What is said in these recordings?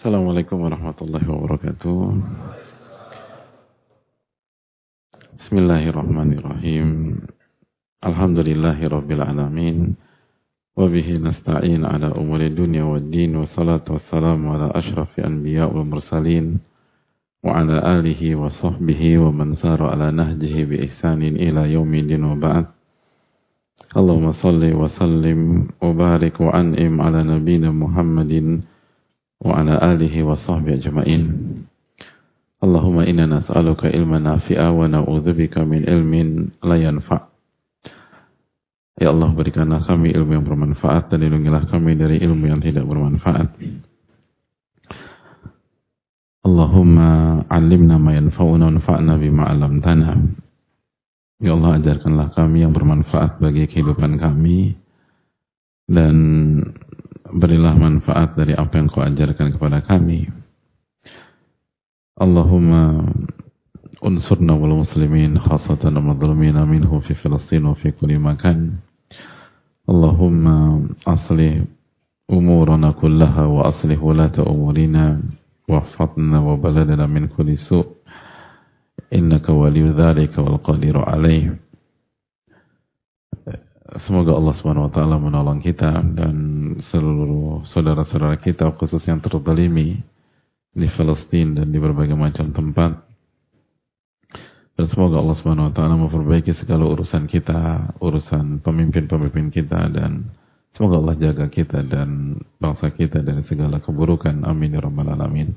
Assalamualaikum warahmatullahi wabarakatuh. Bismillahirrahmanirrahim. Alhamdulillahi rabbil alamin. Wabihi nasta'in ala umuri dunya waddin. Wassalatu wassalamu ala ashrafi anbiya wal mursalin. Wa ala alihi wa sahbihi wa man sara ala nahjihi bi ihsanin ila yaumidin wa ba'd. Allahumma salli wa sallim wa barik wa an'im ala nabina Muhammadin wa ala alihi wa sahbihi ajma'in. Allahumma inna nas'aluka ilman nafi'a wa na'udzubika min ilmin la yanfa'. Ya Allah, berikanlah kami ilmu yang bermanfaat dan lindungilah kami dari ilmu yang tidak bermanfaat. Allahumma 'allimna ma yanfa'una wanfa'na bima 'allamtana. Ya Allah, ajarkanlah kami yang bermanfaat bagi kehidupan kami dan berilah manfaat dari apa yang kau ajarkan kepada kami. Allahumma unsurna wal muslimin khasatan al-madhlumina minhum fi Filistin wa fi kulli makan. Allahumma aslih umurana kullaha wa aslih wulata umurina wahfadna wa baladana min kulli su' innaka waliyyu dzalika wal qadiru alaih. Semoga Allah Subhanahu wa taala menolong kita dan seluruh saudara-saudara kita khusus yang terzalimi di Palestina dan di berbagai macam tempat. Dan semoga Allah Subhanahu wa taala memperbaiki segala urusan kita, urusan pemimpin-pemimpin kita, dan semoga Allah jaga kita dan bangsa kita dari segala keburukan. Amin ya rabbal alamin.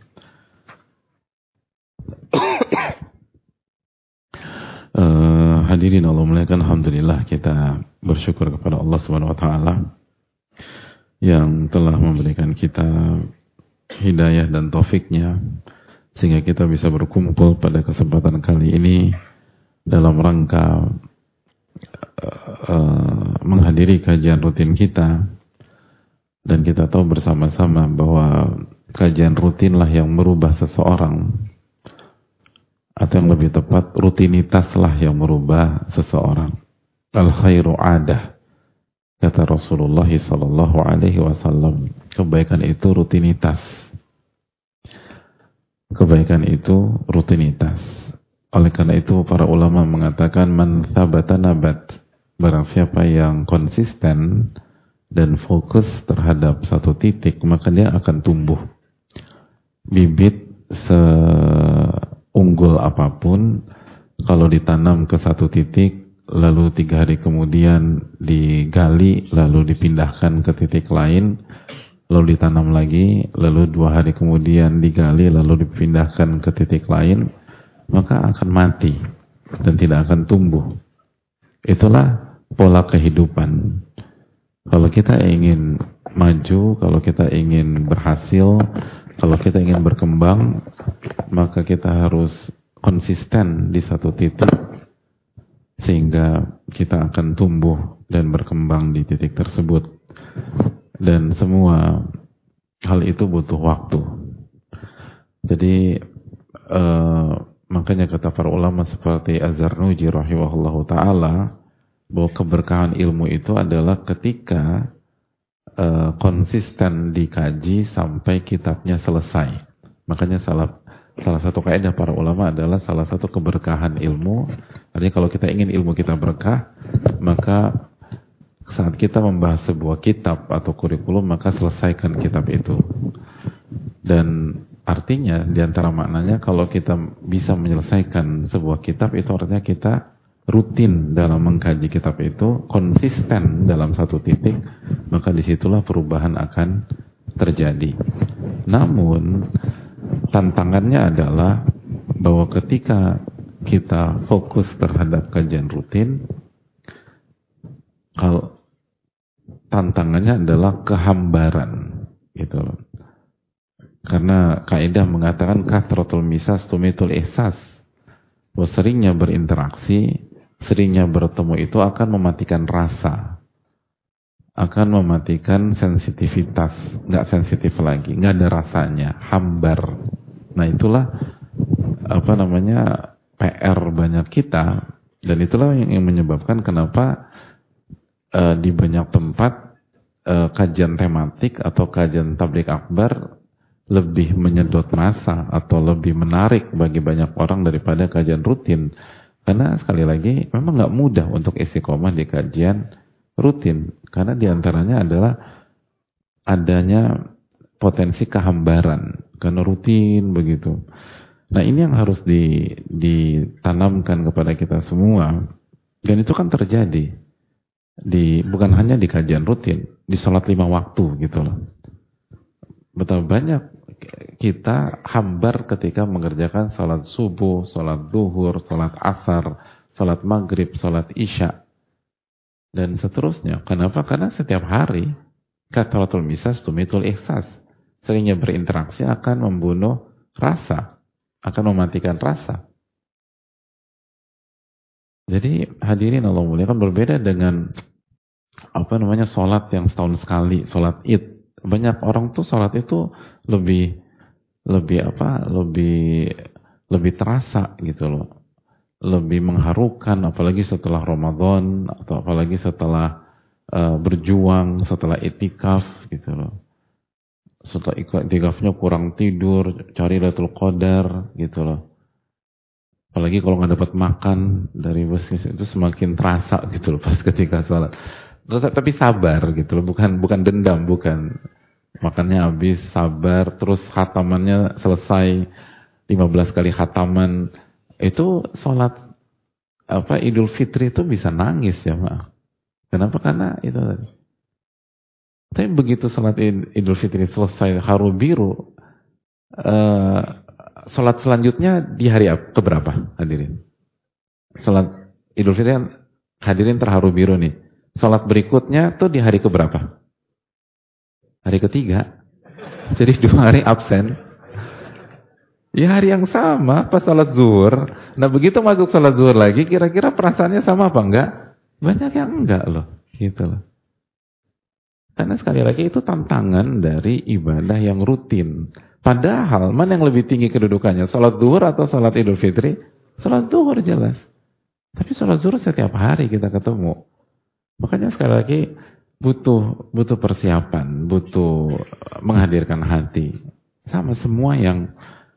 Hadirin Allah muliakan, alhamdulillah kita bersyukur kepada Allah Subhanahu wa taala yang telah memberikan kita hidayah dan taufiknya sehingga kita bisa berkumpul pada kesempatan kali ini dalam rangka menghadiri kajian rutin kita. Dan kita tahu bersama-sama bahwa kajian rutinlah yang merubah seseorang, atau yang lebih tepat rutinitaslah yang merubah seseorang. Al khairu adah, kata Rasulullah sallallahu alaihi wasallam. Kebaikan itu rutinitas. Kebaikan itu rutinitas. Oleh karena itu para ulama mengatakan man thabata nabat. Barang siapa yang konsisten dan fokus terhadap satu titik, maka dia akan tumbuh. Bibit unggul apapun, kalau ditanam ke satu titik, lalu 3 hari kemudian digali, lalu dipindahkan ke titik lain, lalu ditanam lagi, lalu 2 hari kemudian digali, lalu dipindahkan ke titik lain, maka akan mati dan tidak akan tumbuh. Itulah pola kehidupan. Kalau kita ingin maju, kalau kita ingin berhasil, kalau kita ingin berkembang, maka kita harus konsisten di satu titik sehingga kita akan tumbuh dan berkembang di titik tersebut. Dan semua hal itu butuh waktu. Jadi makanya kata para ulama seperti Az-Zarnuji rahimahullahu taala bahwa keberkahan ilmu itu adalah ketika konsisten dikaji sampai kitabnya selesai. Makanya salah satu kaidah para ulama adalah salah satu keberkahan ilmu. Artinya kalau kita ingin ilmu kita berkah, maka saat kita membahas sebuah kitab atau kurikulum, maka selesaikan kitab itu. Dan artinya diantara maknanya kalau kita bisa menyelesaikan sebuah kitab, itu artinya kita rutin dalam mengkaji kitab itu, konsisten dalam satu titik, maka disitulah perubahan akan terjadi. Namun tantangannya adalah bahwa ketika kita fokus terhadap kajian rutin, kalau tantangannya adalah kehambaran, gitu loh. Karena kaidah mengatakan kathratul misas tumitul ihsas, bahwa seringnya berinteraksi, seringnya bertemu itu akan mematikan rasa, akan mematikan sensitivitas, nggak sensitif lagi, nggak ada rasanya, hambar. Nah itulah PR banyak kita, dan itulah yang menyebabkan kenapa di banyak tempat kajian tematik atau kajian tabligh akbar lebih menyedot massa atau lebih menarik bagi banyak orang daripada kajian rutin. Karena sekali lagi memang nggak mudah untuk istiqomah di kajian rutin. Karena diantaranya adalah adanya potensi kehambaran. Karena rutin begitu. Nah ini yang harus ditanamkan kepada kita semua. Dan itu kan terjadi. Bukan hanya di kajian rutin. Di sholat 5 waktu gitu loh. Betapa banyak kita hambar ketika mengerjakan sholat subuh, sholat duhur, sholat asar, sholat maghrib, sholat isya, dan seterusnya. Kenapa? Karena setiap hari kathratul misas tumitul ihsas. Seringnya berinteraksi akan membunuh rasa, akan mematikan rasa. Jadi hadirin Allah muliakan, berbeda dengan sholat yang setahun sekali, sholat id. Banyak orang tuh sholat itu lebih terasa gitu loh, lebih mengharukan, apalagi setelah Ramadan atau apalagi setelah berjuang, setelah itikaf gitu loh. Setelah itikafnya kurang tidur, cari Lailatul Qadar gitu loh. Apalagi kalau nggak dapat makan dari bisnis itu semakin terasa gitu loh pas ketika sholat. Tapi sabar gitu loh, bukan dendam, bukan. Makannya habis, sabar, terus khatamannya selesai 15 kali khataman. Itu sholat Idul Fitri itu bisa nangis ya, Mak. Kenapa? Karena itu tadi. Tapi begitu sholat Idul Fitri selesai haru biru, sholat selanjutnya di hari keberapa, hadirin? Sholat Idul Fitri kan hadirin terharu biru nih. Sholat berikutnya tuh di hari keberapa? Hari ketiga. Jadi 2 hari absen. Ya hari yang sama pas sholat zuhur. Nah begitu masuk sholat zuhur lagi, kira-kira perasaannya sama apa enggak? Banyak yang enggak loh. Gitu loh. Karena sekali lagi itu tantangan dari ibadah yang rutin. Padahal mana yang lebih tinggi kedudukannya? Sholat zuhur atau sholat Idul Fitri? Sholat zuhur jelas. Tapi sholat zuhur setiap hari kita ketemu. Makanya sekali lagi butuh persiapan, butuh menghadirkan hati. Sama semua yang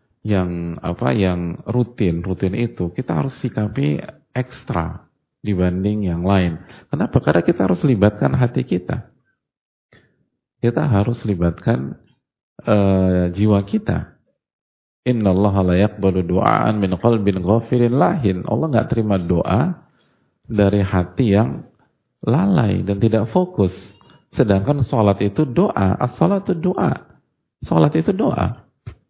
rutin itu kita harus sikapi ekstra dibanding yang lain. Kenapa? Karena kita harus libatkan hati kita. Kita harus libatkan jiwa kita. Innallaha la yaqbalu du'aan min qalbin ghafilin lahin. Allah enggak terima doa dari hati yang lalai dan tidak fokus. Sedangkan sholat itu doa. As-sholatu doa. Sholat itu doa.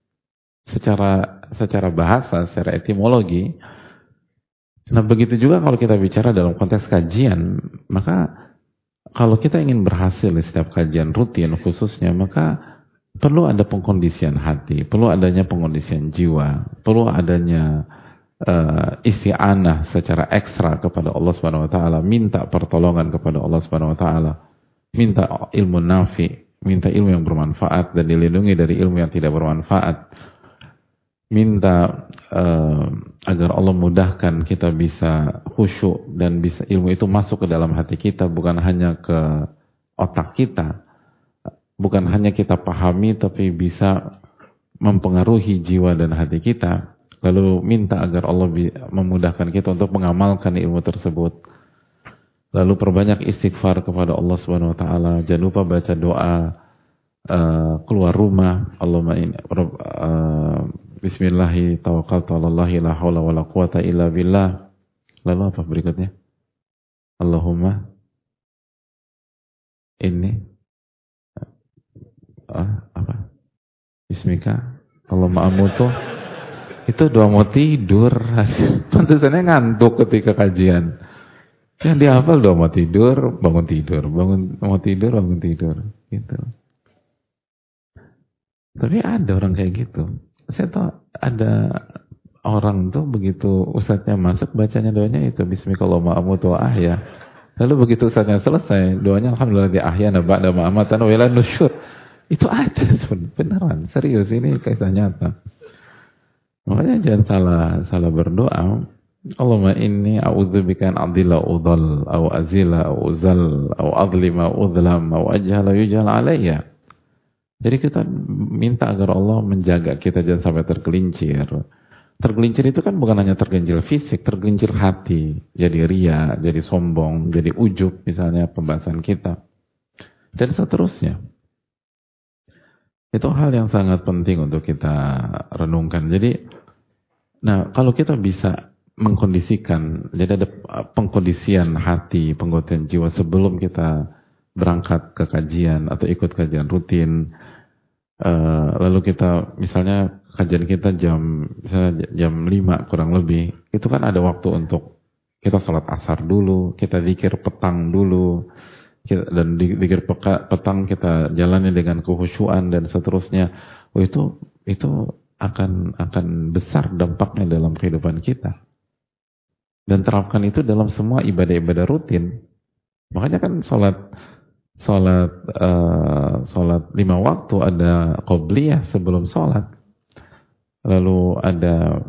Secara bahasa, secara etimologi. Nah begitu juga kalau kita bicara dalam konteks kajian, maka kalau kita ingin berhasil di setiap kajian rutin khususnya, maka perlu ada pengkondisian hati, perlu adanya pengkondisian jiwa, perlu adanya isti'anah secara ekstra kepada Allah Subhanahu wa taala, minta pertolongan kepada Allah Subhanahu wa taala, minta ilmu nafi, minta ilmu yang bermanfaat dan dilindungi dari ilmu yang tidak bermanfaat. Minta agar Allah mudahkan kita bisa khusyuk dan bisa ilmu itu masuk ke dalam hati kita, bukan hanya ke otak kita, bukan hanya kita pahami tapi bisa mempengaruhi jiwa dan hati kita. Lalu minta agar Allah memudahkan kita untuk mengamalkan ilmu tersebut. Lalu perbanyak istighfar kepada Allah Subhanahu wa taala. Jangan lupa baca doa keluar rumah. Allahumma bismillahi tawakkaltu 'alallahi la haula wala quwata illa billah. Lalu apa berikutnya? Allahumma inni apa? Bismika Allahumma amutu. Itu doa mau tidur. Pantesannya ngantuk ketika kajian. Yang dihafal doa mau tidur, bangun tidur, mau tidur, bangun tidur, gitu. Tapi ada orang kayak gitu. Saya tahu ada orang tuh begitu ustadznya masuk bacanya doanya itu Bismillahirrahmanirrahim amutu wa ahya. Lalu begitu ustadznya selesai doanya alhamdulillah di ahyana ba'da ma amatan wa ila nusyur. Itu ada beneran, serius, ini kisah nyata. Makanya jangan salah berdoa. Allahumma inni a'udzubika an adilla udhal au azila au uzal au adlima udhlam au ajhala yujhal alayya. Jadi kita minta agar Allah menjaga kita jangan sampai tergelincir. Tergelincir itu kan bukan hanya tergelincir fisik, tergelincir hati. Jadi ria, jadi sombong, jadi ujub misalnya pembahasan kita. Dan seterusnya. Itu hal yang sangat penting untuk kita renungkan. Jadi, nah kalau kita bisa mengkondisikan, jadi ada pengkondisian hati, pengkondisian jiwa sebelum kita berangkat ke kajian atau ikut kajian rutin, lalu kita misalnya kajian kita jam 5 kurang lebih, itu kan ada waktu untuk kita sholat asar dulu, kita zikir petang dulu, dan zikir petang kita jalani dengan kehusyuan dan seterusnya. Oh, itu akan besar dampaknya dalam kehidupan kita. Dan terapkan itu dalam semua ibadah-ibadah rutin. Makanya kan sholat 5 waktu ada qobliyah sebelum sholat. Lalu ada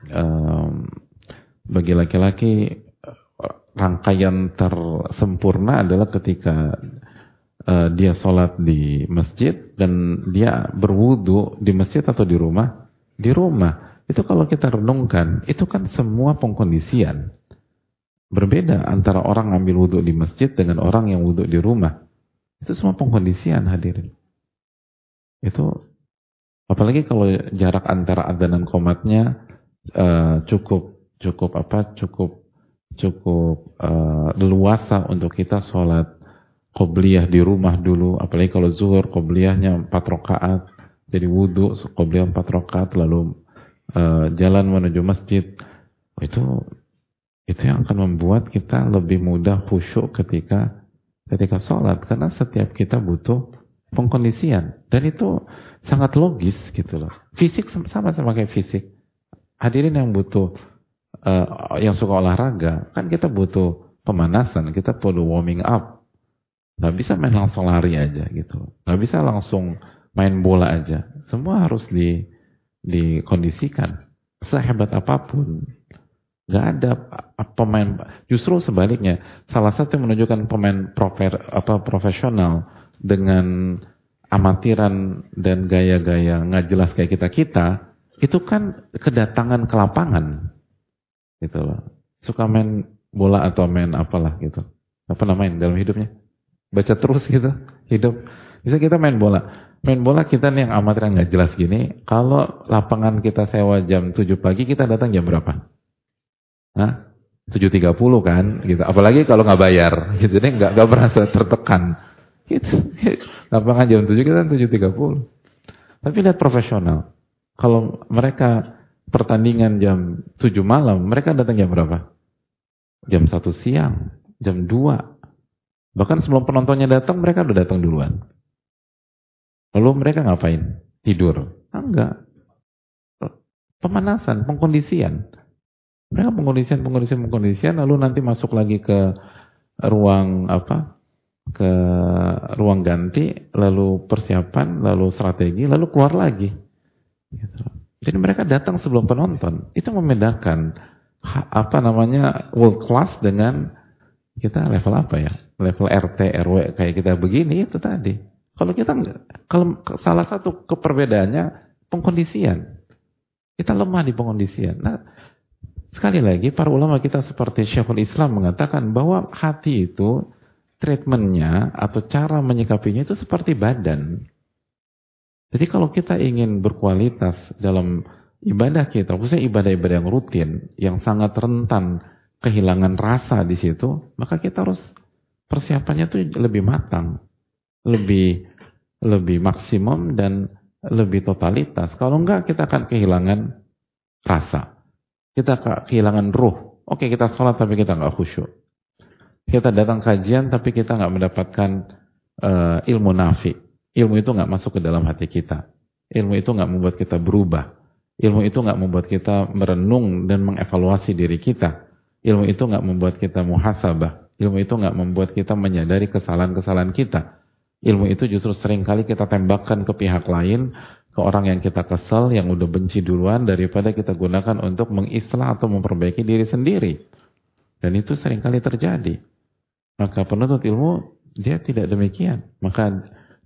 bagi laki-laki rangkaian tersempurna adalah ketika dia sholat di masjid dan dia berwudu di masjid atau di rumah. Di rumah. Itu kalau kita renungkan, itu kan semua pengkondisian. Berbeda antara orang ngambil wudu di masjid dengan orang yang wudu di rumah. Itu semua pengkondisian, hadirin. Itu apalagi kalau jarak antara adzan dan qomatnya cukup leluasa untuk kita sholat qobliyah di rumah dulu. Apalagi kalau zuhur qobliyahnya 4 rakaat, jadi wudu qobliyah 4 rakaat, lalu jalan menuju masjid. Itu yang akan membuat kita lebih mudah khusyuk ketika sholat, karena setiap kita butuh pengkondisian, dan itu sangat logis gitu loh. Fisik sama kayak fisik. Hadirin yang butuh yang suka olahraga, kan kita butuh pemanasan, kita perlu warming up. Gak bisa main langsung lari aja gitu, gak bisa langsung main bola aja. Semua harus dikondisikan. Sehebat apapun, gak ada pemain. Justru sebaliknya, salah satu yang menunjukkan pemain profesional dengan amatiran dan gaya-gaya nggak jelas kayak kita itu kan kedatangan ke lapangan gitu loh. Suka main bola atau main apalah gitu. Apa namanya dalam hidupnya? Baca terus gitu hidup. Bisa kita main bola. Main bola kita nih yang amatiran nggak jelas gini, kalau lapangan kita sewa jam 7 pagi, kita datang jam berapa? 7.30 kan gitu. Apalagi kalau nggak bayar gitu deh, nggak merasa tertekan gitu. Lapangan jam 7, kita 7.30. Tapi lihat profesional, kalau mereka pertandingan jam 7 malam, mereka datang jam berapa? Jam 1 siang, jam 2. Bahkan sebelum penontonnya datang, mereka udah datang duluan. Lalu mereka ngapain? Tidur? Enggak. Pemanasan, pengkondisian. Mereka pengkondisian, lalu nanti masuk lagi ke ruang ke ruang ganti, lalu persiapan, lalu strategi, lalu keluar lagi. Jadi mereka datang sebelum penonton. Itu membedakan world class dengan kita level apa ya? Level RT, RW kayak kita begini itu tadi. Kalau salah satu keperbedaannya pengkondisian. Kita lemah di pengkondisian. Nah, sekali lagi para ulama kita seperti Syekhul Islam mengatakan bahwa hati itu treatmentnya atau cara menyikapinya itu seperti badan. Jadi kalau kita ingin berkualitas dalam ibadah kita, khususnya ibadah-ibadah yang rutin, yang sangat rentan kehilangan rasa di situ, maka kita harus persiapannya itu lebih matang, lebih maksimum dan lebih totalitas. Kalau enggak, kita akan kehilangan rasa. Kita kehilangan ruh. Oke, kita sholat tapi kita enggak khusyuk. Kita datang kajian tapi kita enggak mendapatkan ilmu nafi. Ilmu itu enggak masuk ke dalam hati kita. Ilmu itu enggak membuat kita berubah. Ilmu itu enggak membuat kita merenung dan mengevaluasi diri kita. Ilmu itu enggak membuat kita muhasabah. Ilmu itu enggak membuat kita menyadari kesalahan-kesalahan kita. Ilmu itu justru seringkali kita tembakkan ke pihak lain, ke orang yang kita kesal, yang udah benci duluan, daripada kita gunakan untuk mengislah atau memperbaiki diri sendiri. Dan itu seringkali terjadi. Maka penuntut ilmu, dia tidak demikian. Maka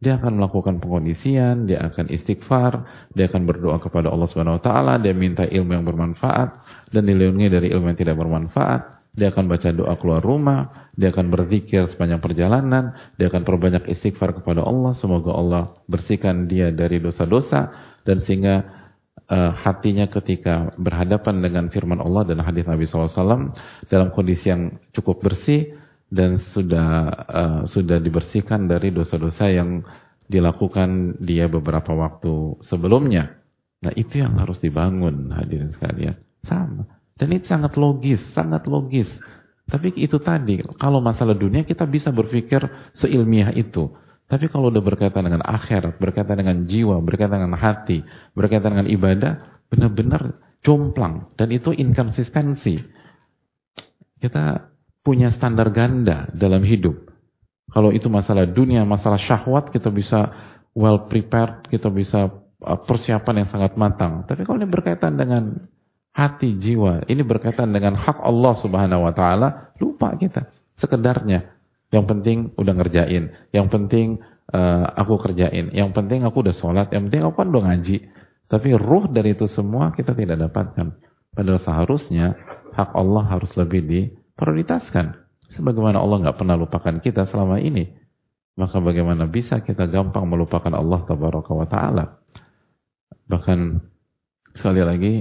Dia akan melakukan pengkondisian, dia akan istighfar, dia akan berdoa kepada Allah Subhanahu wa taala, dia minta ilmu yang bermanfaat dan dilindungi dari ilmu yang tidak bermanfaat. Dia akan baca doa keluar rumah, dia akan berzikir sepanjang perjalanan, dia akan perbanyak istighfar kepada Allah, semoga Allah bersihkan dia dari dosa-dosa dan sehingga hatinya ketika berhadapan dengan firman Allah dan hadis Nabi SAW dalam kondisi yang cukup bersih dan sudah dibersihkan dari dosa-dosa yang dilakukan dia beberapa waktu sebelumnya. Nah, itu yang harus dibangun, hadirin sekalian. Sama. Dan itu sangat logis, sangat logis. Tapi itu tadi, kalau masalah dunia kita bisa berpikir seilmiah itu. Tapi kalau udah berkaitan dengan akhirat, berkaitan dengan jiwa, berkaitan dengan hati, berkaitan dengan ibadah, benar-benar jomplang. Dan itu inkonsistensi. Kita punya standar ganda dalam hidup. Kalau itu masalah dunia, masalah syahwat, kita bisa well prepared, kita bisa persiapan yang sangat matang. Tapi kalau ini berkaitan dengan hati, jiwa, ini berkaitan dengan hak Allah Subhanahu wa taala, lupa kita sekedarnya. Yang penting udah ngerjain, yang penting aku kerjain, yang penting aku udah sholat, yang penting aku kan udah ngaji. Tapi ruh dari itu semua kita tidak dapatkan. Padahal seharusnya hak Allah harus lebih diprioritaskan. Sebagaimana Allah nggak pernah lupakan kita selama ini, maka bagaimana bisa kita gampang melupakan Allah Tabaraka wa Ta'ala? Bahkan sekali lagi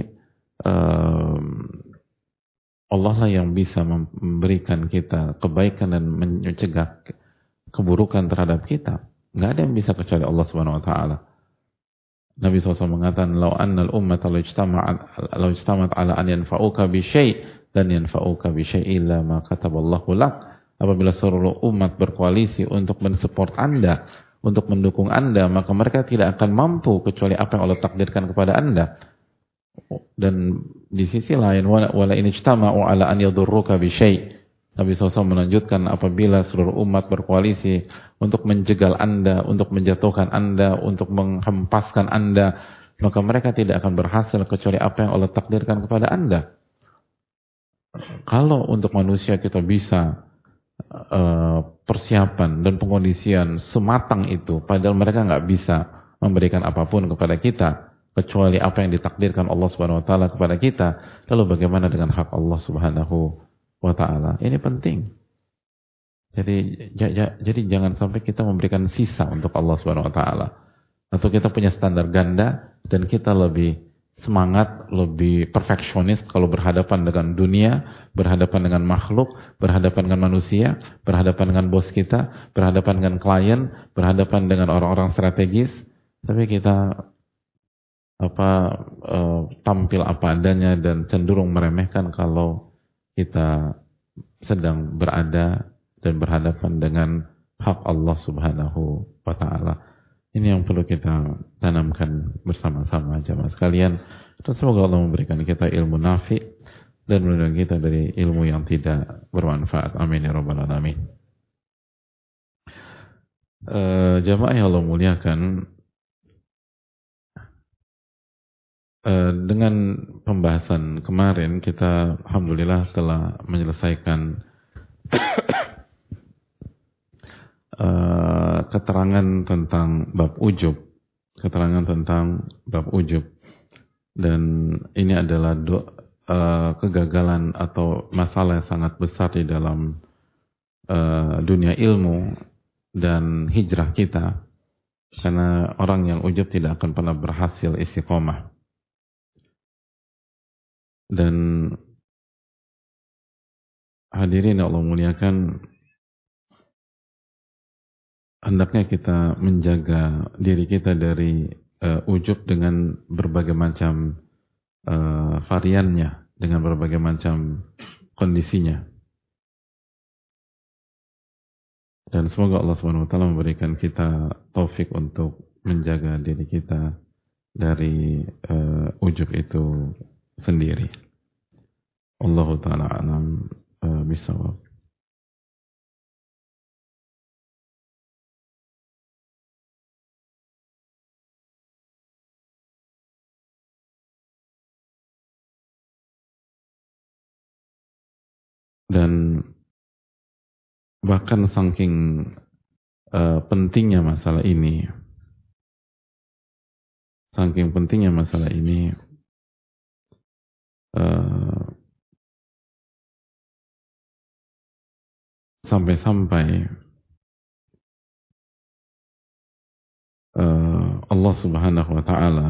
Allah lah yang bisa memberikan kita kebaikan dan mencegah keburukan terhadap kita. Nggak ada yang bisa kecuali Allah Subhanahu Wa Taala. Nabi SAW mengatakan, "Lau annal ummata law ijtama'at ala an yanfa'uka bi syai' dan yanfa'uka bi syai' illa ma kataballahu lak." Apabila seluruh umat berkoalisi untuk mensupport Anda, untuk mendukung Anda, maka mereka tidak akan mampu kecuali apa yang Allah takdirkan kepada Anda. Dan di sisi lain, wala in ijtama'u ala an yadurruka bi syai'. Nabi SAW melanjutkan, apabila seluruh umat berkoalisi untuk menjegal Anda, untuk menjatuhkan Anda, untuk menghempaskan Anda, maka mereka tidak akan berhasil kecuali apa yang Allah takdirkan kepada Anda. Kalau untuk manusia kita bisa persiapan dan pengkondisian sematang itu, padahal mereka nggak bisa memberikan apapun kepada kita kecuali apa yang ditakdirkan Allah Subhanahu wa taala kepada kita. Lalu bagaimana dengan hak Allah Subhanahu wa taala? Ini penting. Jadi jangan sampai kita memberikan sisa untuk Allah Subhanahu wa taala. Atau kita punya standar ganda dan kita lebih semangat, lebih perfeksionis kalau berhadapan dengan dunia, berhadapan dengan makhluk, berhadapan dengan manusia, berhadapan dengan bos kita, berhadapan dengan klien, berhadapan dengan orang-orang strategis. Tapi kita tampil apa adanya dan cenderung meremehkan kalau kita sedang berada dan berhadapan dengan hak Allah Subhanahu wa taala. Ini yang perlu kita tanamkan bersama-sama jamaah sekalian. Dan semoga Allah memberikan kita ilmu nafi dan melindungi kita dari ilmu yang tidak bermanfaat. Amin ya rabbal alamin. Jamaah yang Allah muliakan, dengan pembahasan kemarin kita alhamdulillah telah menyelesaikan keterangan tentang bab ujub, dan ini adalah kegagalan atau masalah yang sangat besar di dalam dunia ilmu dan hijrah kita, karena orang yang ujub tidak akan pernah berhasil istiqomah. Dan hadirin yang Allah muliakan, hendaknya kita menjaga diri kita dari ujub dengan berbagai macam variannya, dengan berbagai macam kondisinya. Dan semoga Allah Subhanahu wa taala memberikan kita taufik untuk menjaga diri kita dari ujub itu sendiri. Allahu taala alam bisawab. Dan bahkan saking pentingnya masalah ini, saking pentingnya masalah ini, sampai-sampai Allah Subhanahu wa taala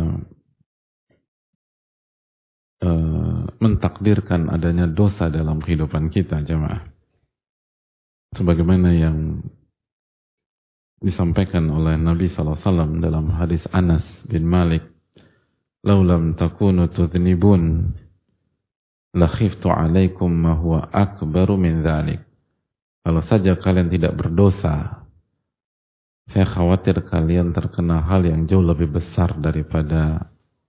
mentakdirkan adanya dosa dalam kehidupan kita, jemaah. Sebagaimana yang disampaikan oleh Nabi SAW dalam hadis Anas bin Malik, "Laulam takunu tudhnibun la khiftu alaikum ma huwa akbaru min dzalik." Kalau saja kalian tidak berdosa, saya khawatir kalian terkena hal yang jauh lebih besar daripada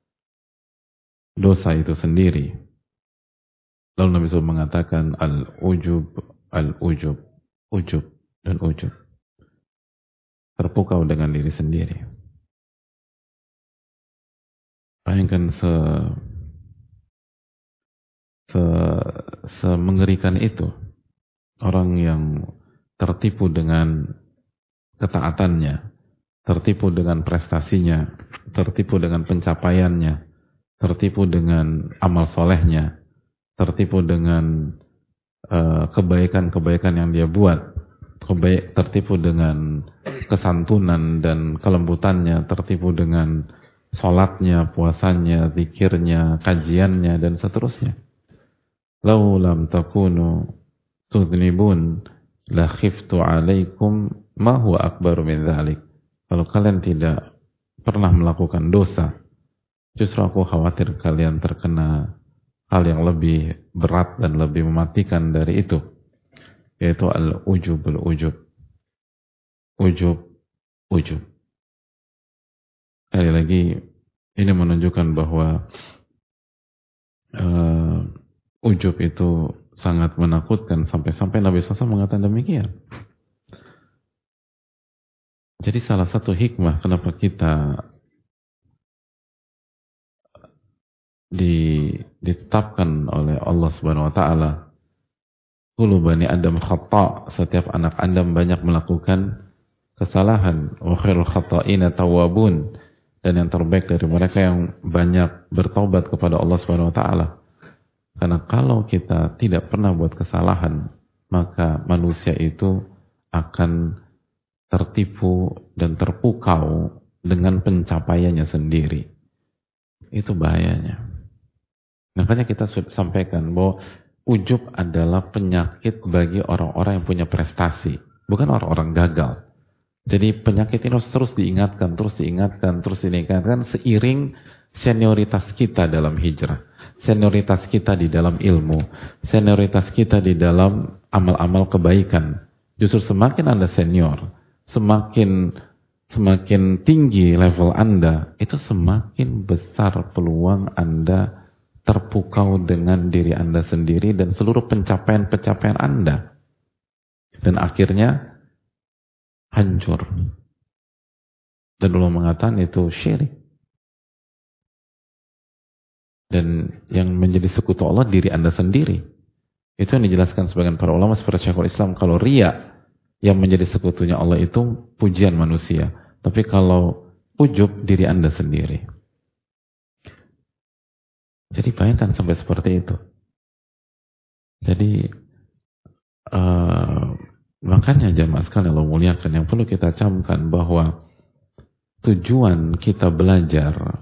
dosa itu sendiri. Lalu Nabi SAW mengatakan al-ujub, al-ujub, ujub dan ujub. Terpukau dengan diri sendiri. Bayangkan semengerikan itu. Orang yang tertipu dengan ketaatannya, tertipu dengan prestasinya, tertipu dengan pencapaiannya, tertipu dengan amal solehnya, tertipu dengan kebaikan-kebaikan yang dia buat, tertipu dengan kesantunan dan kelembutannya, tertipu dengan sholatnya, puasanya, zikirnya, kajiannya, dan seterusnya. Lau lam takunu tudhnibun la khiftu alaikum ma huwa akbaru min dzalik. Kalau kalian tidak pernah melakukan dosa, justru aku khawatir kalian terkena hal yang lebih berat dan lebih mematikan dari itu, yaitu al-ujub, al-ujub, ujub, ujub. Sekali lagi, ini menunjukkan bahwa ujub itu sangat menakutkan, sampai-sampai Nabi SAW mengatakan demikian. Jadi salah satu hikmah kenapa kita ditetapkan oleh Allah Subhanahu wa taala, kullu bani Adam khata', setiap anak Adam banyak melakukan kesalahan, wa khairul khata'ina tawwabun, dan yang terbaik dari mereka yang banyak bertaubat kepada Allah Subhanahu wa taala. Karena kalau kita tidak pernah buat kesalahan, maka manusia itu akan tertipu dan terpukau dengan pencapaiannya sendiri. Itu bahayanya. Makanya kita sudah sampaikan bahwa ujub adalah penyakit bagi orang-orang yang punya prestasi, bukan orang-orang gagal. Jadi penyakit ini harus terus diingatkan, terus diingatkan, terus diingatkan seiring senioritas kita dalam hijrah, senioritas kita di dalam ilmu, senioritas kita di dalam amal-amal kebaikan. Justru semakin Anda senior, semakin tinggi level Anda, itu semakin besar peluang Anda terpukau dengan diri Anda sendiri dan seluruh pencapaian-pencapaian Anda. Dan akhirnya hancur. Dan Allah mengatakan itu syirik. Dan yang menjadi sekutu Allah diri Anda sendiri. Itu yang dijelaskan sebagian para ulama seperti Syekhul Islam. Kalau riya yang menjadi sekutunya Allah itu pujian manusia. Tapi kalau ujub diri Anda sendiri. Jadi bayangkan sampai seperti itu. Jadi makanya jamaah sekalian Allah muliakan, yang perlu kita camkan bahwa tujuan kita belajar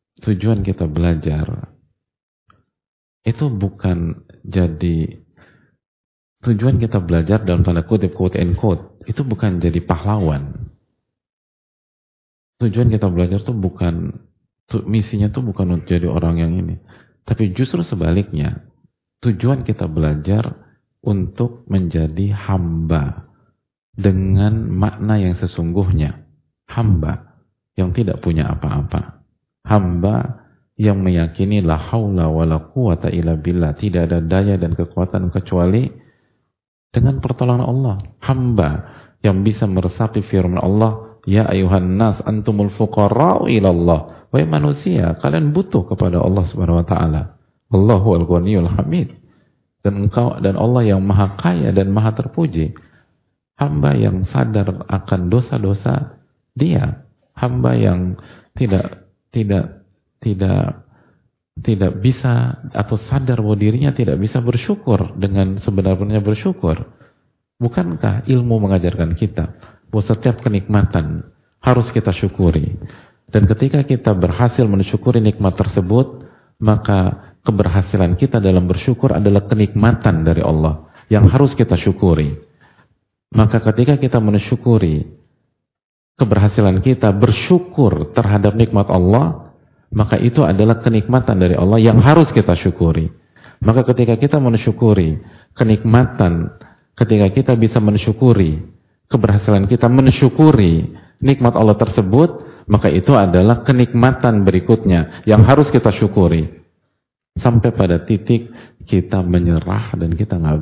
itu bukan jadi tujuan kita belajar dalam tanda kutip, quote and quote, itu bukan jadi pahlawan. Tujuan kita belajar itu bukan, misinya itu bukan untuk jadi orang yang ini. Tapi justru sebaliknya, tujuan kita belajar untuk menjadi hamba dengan makna yang sesungguhnya. Hamba yang tidak punya apa-apa. Hamba yang meyakini la haula wa la quwata illa billah, tidak ada daya dan kekuatan kecuali dengan pertolongan Allah. Hamba yang bisa meresapi firman Allah, ya ayuhan nas antumul fuqara'u ilallah. Wahai manusia, kalian butuh kepada Allah Subhanahu wa taala. Allahu al-Ghaniyul Hamid. Dan Allah yang maha kaya dan maha terpuji. hamba yang sadar akan dosa-dosa dia, hamba yang tidak tidak tidak tidak bisa atau sadar bahwa dirinya tidak bisa bersyukur dengan sebenarnya bersyukur. Bukankah ilmu mengajarkan kita bahwa setiap kenikmatan harus kita syukuri? Dan ketika kita berhasil mensyukuri nikmat tersebut, maka keberhasilan kita dalam bersyukur adalah kenikmatan dari Allah yang harus kita syukuri. Maka ketika kita mensyukuri keberhasilan kita, bersyukur terhadap nikmat Allah, maka itu adalah kenikmatan dari Allah yang harus kita syukuri. Maka ketika kita mensyukuri kenikmatan, ketika kita bisa mensyukuri keberhasilan kita, mensyukuri nikmat Allah tersebut, maka itu adalah kenikmatan berikutnya yang harus kita syukuri. Sampai pada titik kita menyerah dan kita nggak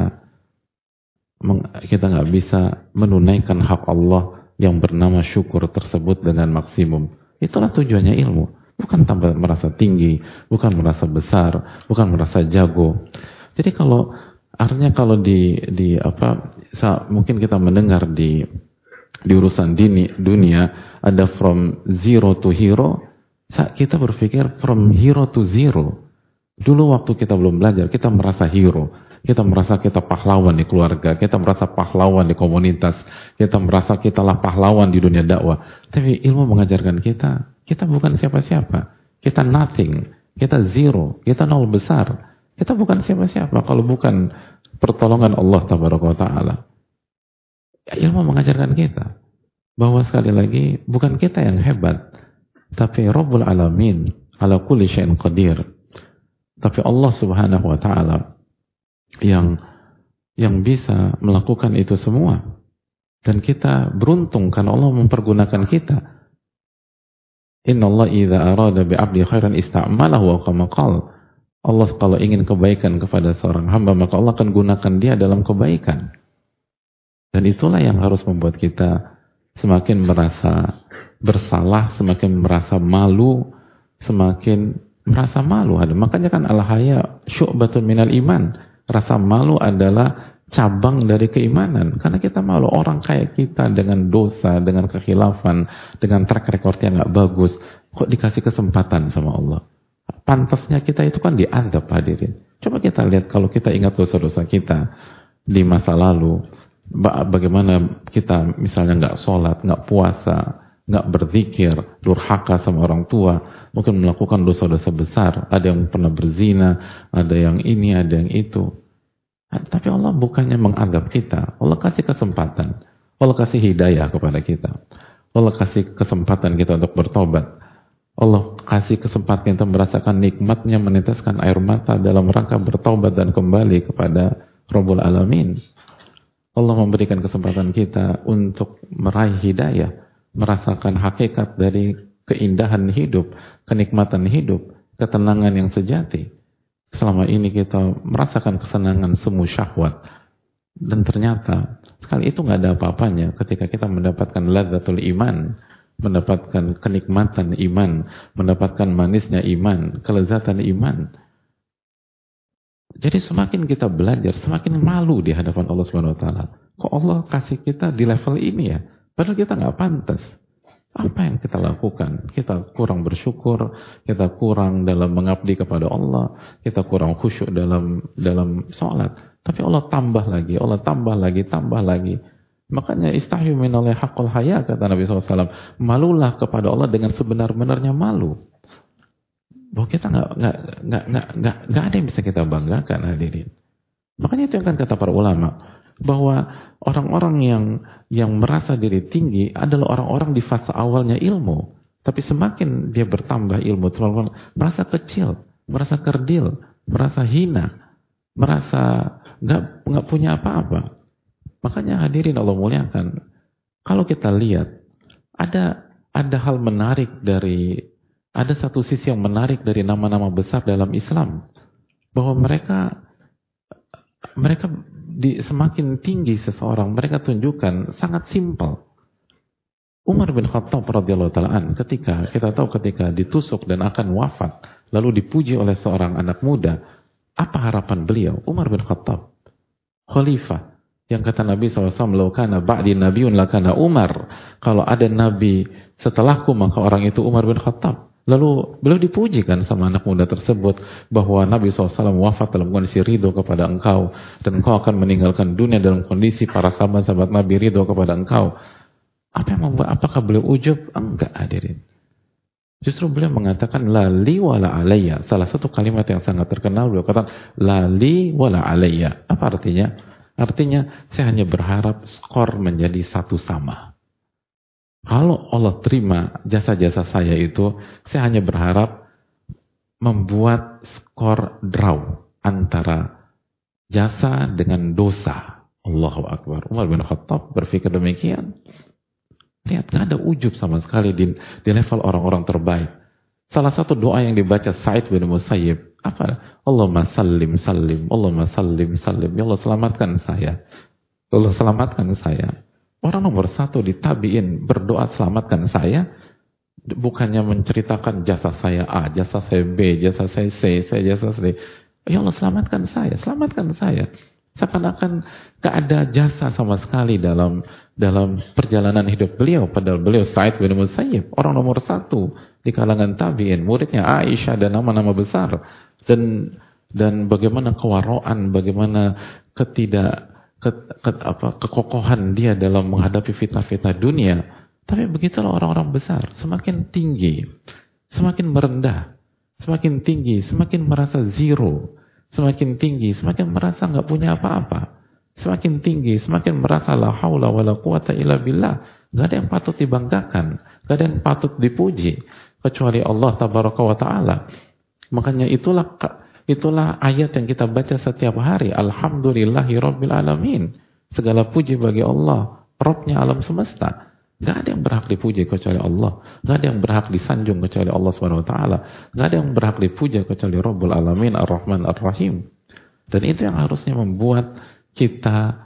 bisa menunaikan hak Allah yang bernama syukur tersebut dengan maksimum. Itulah tujuannya ilmu. Bukan tambah merasa tinggi, bukan merasa besar, bukan merasa jago. Jadi artinya kalau mungkin kita mendengar di urusan dunia ada from zero to hero, kita berpikir from hero to zero. Dulu waktu kita belum belajar, kita merasa hero, kita merasa kita pahlawan di keluarga, kita merasa pahlawan di komunitas, kita merasa kitalah pahlawan di dunia dakwah. Tapi ilmu mengajarkan kita bukan siapa-siapa, kita nothing, kita zero, kita nol besar, kita bukan siapa-siapa kalau bukan pertolongan Allah Tabaraka wa Ta'ala. Ilmu mengajarkan kita bahwa sekali lagi bukan kita yang hebat, tapi Rabbul Alamin ala kulli syai'in qadir. Tapi Allah Subhanahu wa Ta'ala yang bisa melakukan itu semua. Dan kita beruntung karena Allah mempergunakan kita. Inna Allah idza arada bi 'abdi khairan ista'malahu wa kama qala. Allah kalau ingin kebaikan kepada seorang hamba, maka Allah akan gunakan dia dalam kebaikan. Dan itulah yang harus membuat kita semakin merasa bersalah, semakin merasa malu, semakin merasa malu. Makanya kan al-haya syu'batun minal iman. Rasa malu adalah cabang dari keimanan. Karena kita malu orang kayak kita dengan dosa, dengan kekhilafan, dengan track record yang gak bagus, kok dikasih kesempatan sama Allah. Pantasnya kita itu kan diadab, hadirin. Coba kita lihat kalau kita ingat dosa-dosa kita di masa lalu, bagaimana kita misalnya gak sholat, gak puasa, gak berzikir, durhaka sama orang tua, mungkin melakukan dosa-dosa besar, ada yang pernah berzina, ada yang ini, ada yang itu. Tapi Allah bukannya mengadab kita, Allah kasih kesempatan, Allah kasih hidayah kepada kita, Allah kasih kesempatan kita untuk bertobat, Allah kasih kesempatan kita merasakan nikmatnya meneteskan air mata dalam rangka bertobat dan kembali kepada Rabbul Alamin. Allah memberikan kesempatan kita untuk meraih hidayah, merasakan hakikat dari keindahan hidup, kenikmatan hidup, ketenangan yang sejati. Selama ini kita merasakan kesenangan semu syahwat. Dan ternyata, sekali itu gak ada apa-apanya ketika kita mendapatkan ladzatul iman, mendapatkan kenikmatan iman, mendapatkan manisnya iman, kelezatan iman. Jadi semakin kita belajar, semakin malu di hadapan Allah Subhanahu wa Ta'ala. Kok Allah kasih kita di level ini ya? Padahal kita gak pantas. Apa yang kita lakukan? Kita kurang bersyukur, kita kurang dalam mengabdi kepada Allah, kita kurang khusyuk dalam sholat. Tapi Allah tambah lagi, Allah tambah lagi, tambah lagi. Makanya istahyu minallahi haqqul haya, kata Nabi SAW. Malulah kepada Allah dengan sebenar-benarnya malu. Bahwa kita nggak ada yang bisa kita banggakan, hadirin. Makanya itu yang kan kata para ulama, bahwa orang-orang yang merasa diri tinggi adalah orang-orang di fase awalnya ilmu. Tapi semakin dia bertambah ilmu, merasa kecil, merasa kerdil, merasa hina, merasa nggak punya apa-apa. Makanya hadirin Allah muliakan, kalau kita lihat ada hal menarik ada satu sisi yang menarik dari nama-nama besar dalam Islam, bahwa mereka semakin tinggi seseorang, mereka tunjukkan sangat simpel. Umar bin Khattab radhiyallahu ta'ala an, ketika ditusuk dan akan wafat, lalu dipuji oleh seorang anak muda, apa harapan beliau? Umar bin Khattab, khalifah Yang kata Nabi SAW, "Lau kana ba'di nabiyyun lakana Umar." Kalau ada nabi setelahku, maka orang itu Umar bin Khattab. Lalu beliau dipuji kan sama anak muda tersebut, bahwa Nabi SAW wafat dalam kondisi ridho kepada engkau, dan engkau akan meninggalkan dunia dalam kondisi para sahabat-sahabat Nabi ridho kepada engkau. Apakah beliau ujub? Enggak, hadirin. Justru beliau mengatakan la li wala alayya. Salah satu kalimat yang sangat terkenal, beliau katakan la li wala alayya. Apa artinya? Artinya saya hanya berharap skor menjadi satu sama. Kalau Allah terima jasa-jasa saya itu, saya hanya berharap membuat skor draw antara jasa dengan dosa. Allahu Akbar. Umar bin Khattab berpikir demikian. Lihat, gak ada ujub sama sekali di level orang-orang terbaik. Salah satu doa yang dibaca Sa'id bin Musayyib, apa? Allahumma sallim sallim, Allahumma sallim sallim. Ya Allah, selamatkan saya. Ya Allah, selamatkan saya. Orang nomor satu di tabi'in berdoa selamatkan saya, bukannya menceritakan jasa saya A, jasa saya B, jasa saya C, jasa saya D. Ya Allah, selamatkan saya, selamatkan saya. Seakan-akan gak ada jasa sama sekali dalam perjalanan hidup beliau. Padahal beliau Sa'id bin Musayyib, orang nomor satu di kalangan tabi'in, muridnya Aisyah dan nama-nama besar. Dan bagaimana kewaraan, bagaimana kekokohan dia dalam menghadapi fitnah-fitnah dunia. Tapi begitulah orang-orang besar, semakin tinggi, semakin merendah, semakin tinggi, semakin merasa zero. Semakin tinggi, semakin merasa nggak punya apa-apa. Semakin tinggi, semakin merasa la haula wala quwata illa billah. Nggak ada yang patut dibanggakan, nggak ada yang patut dipuji kecuali Allah tabaraka wa taala. Makanya itulah ayat yang kita baca setiap hari. Alhamdulillahi rabbil alamin. Segala puji bagi Allah, Rabbnya alam semesta. Gak ada yang berhak dipuji kecuali Allah. Gak ada yang berhak disanjung kecuali Allah SWT. Gak ada yang berhak dipuja kecuali Rabbul Alamin Ar-Rahman Ar-Rahim. Dan itu yang harusnya membuat kita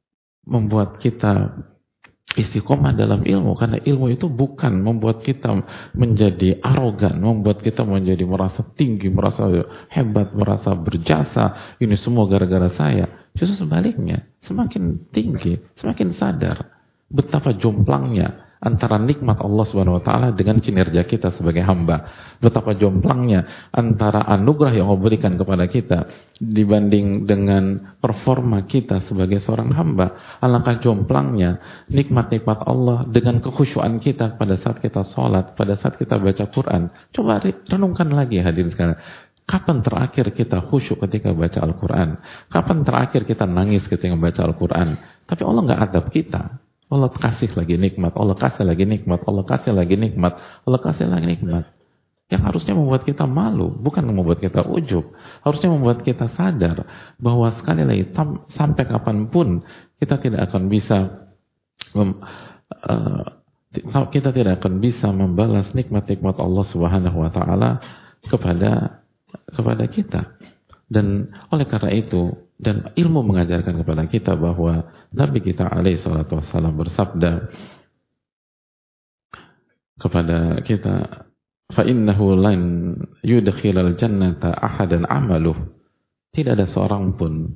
istiqomah dalam ilmu. Karena ilmu itu bukan membuat kita menjadi arogan, membuat kita menjadi merasa tinggi, merasa hebat, merasa berjasa. Ini semua gara-gara saya. Justru sebaliknya, semakin tinggi, semakin sadar betapa jomplangnya antara nikmat Allah Subhanahu wa taala dengan kinerja kita sebagai hamba. Betapa jomplangnya antara anugerah yang Allah berikan kepada kita dibanding dengan performa kita sebagai seorang hamba. Alangkah jomplangnya nikmat-nikmat Allah dengan kekhusyuan kita pada saat kita sholat, pada saat kita baca Quran. Coba renungkan lagi hadirin sekalian. Kapan terakhir kita khusyuk ketika baca Al-Quran? Kapan terakhir kita nangis ketika baca Al-Quran? Tapi Allah nggak adab kita. Allah kasih lagi nikmat, Allah kasih lagi nikmat, Allah kasih lagi nikmat, Allah kasih lagi nikmat. Yang harusnya membuat kita malu, bukan membuat kita ujub. Harusnya membuat kita sadar bahwa sekali lagi sampai kapanpun kita tidak akan bisa membalas nikmat-nikmat Allah Subhanahu wa taala kepada kita. Dan oleh karena itu, dan ilmu mengajarkan kepada kita bahwa Nabi kita alaihi salatu wassalam bersabda kepada kita, fa innahu lan yudkhilal jannata ahadan amaluh. Tidak ada seorang pun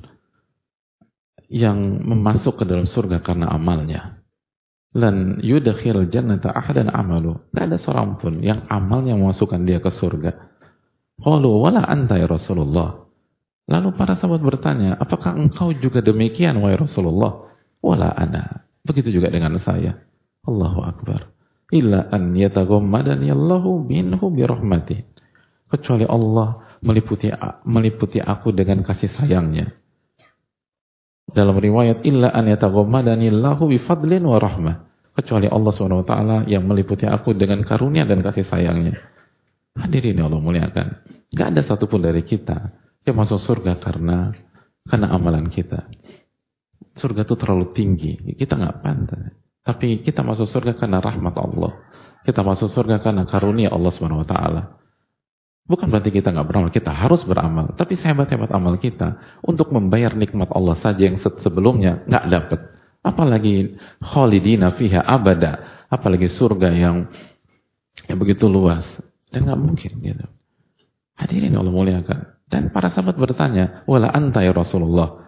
yang masuk ke dalam surga karena amalnya. Lan yudkhilal jannata ahadan amaluh. Tidak ada seorang pun yang amalnya memasukkan dia ke surga. Qalu wala anta ya Rasulullah. Lalu para sahabat bertanya, apakah engkau juga demikian wahai Rasulullah? Wala ana. Begitu juga dengan saya. Allahu Akbar. Illa an yataghammadani Allahu minhu birahmatih. Kecuali Allah meliputi aku dengan kasih sayangnya. Dalam riwayat illa an yataghammadani Allahu bifadlin wa rahmah. Kecuali Allah SWT yang meliputi aku dengan karunia dan kasih sayangnya. Hadirin yang Allah muliakan. Gak ada satupun dari kita yang masuk surga karena amalan kita. Surga itu terlalu tinggi, kita nggak pantas. Tapi kita masuk surga karena rahmat Allah. Kita masuk surga karena karunia Allah Subhanahu wa taala. Bukan berarti kita nggak beramal, kita harus beramal. Tapi sehebat-hebat amal kita untuk membayar nikmat Allah saja yang sebelumnya nggak dapat. Apalagi khalidina fiha abada, apalagi surga yang begitu luas dan nggak mungkin gitu. Hadirin Allah muliakan. Dan para sahabat bertanya, wala anta ya Rasulullah.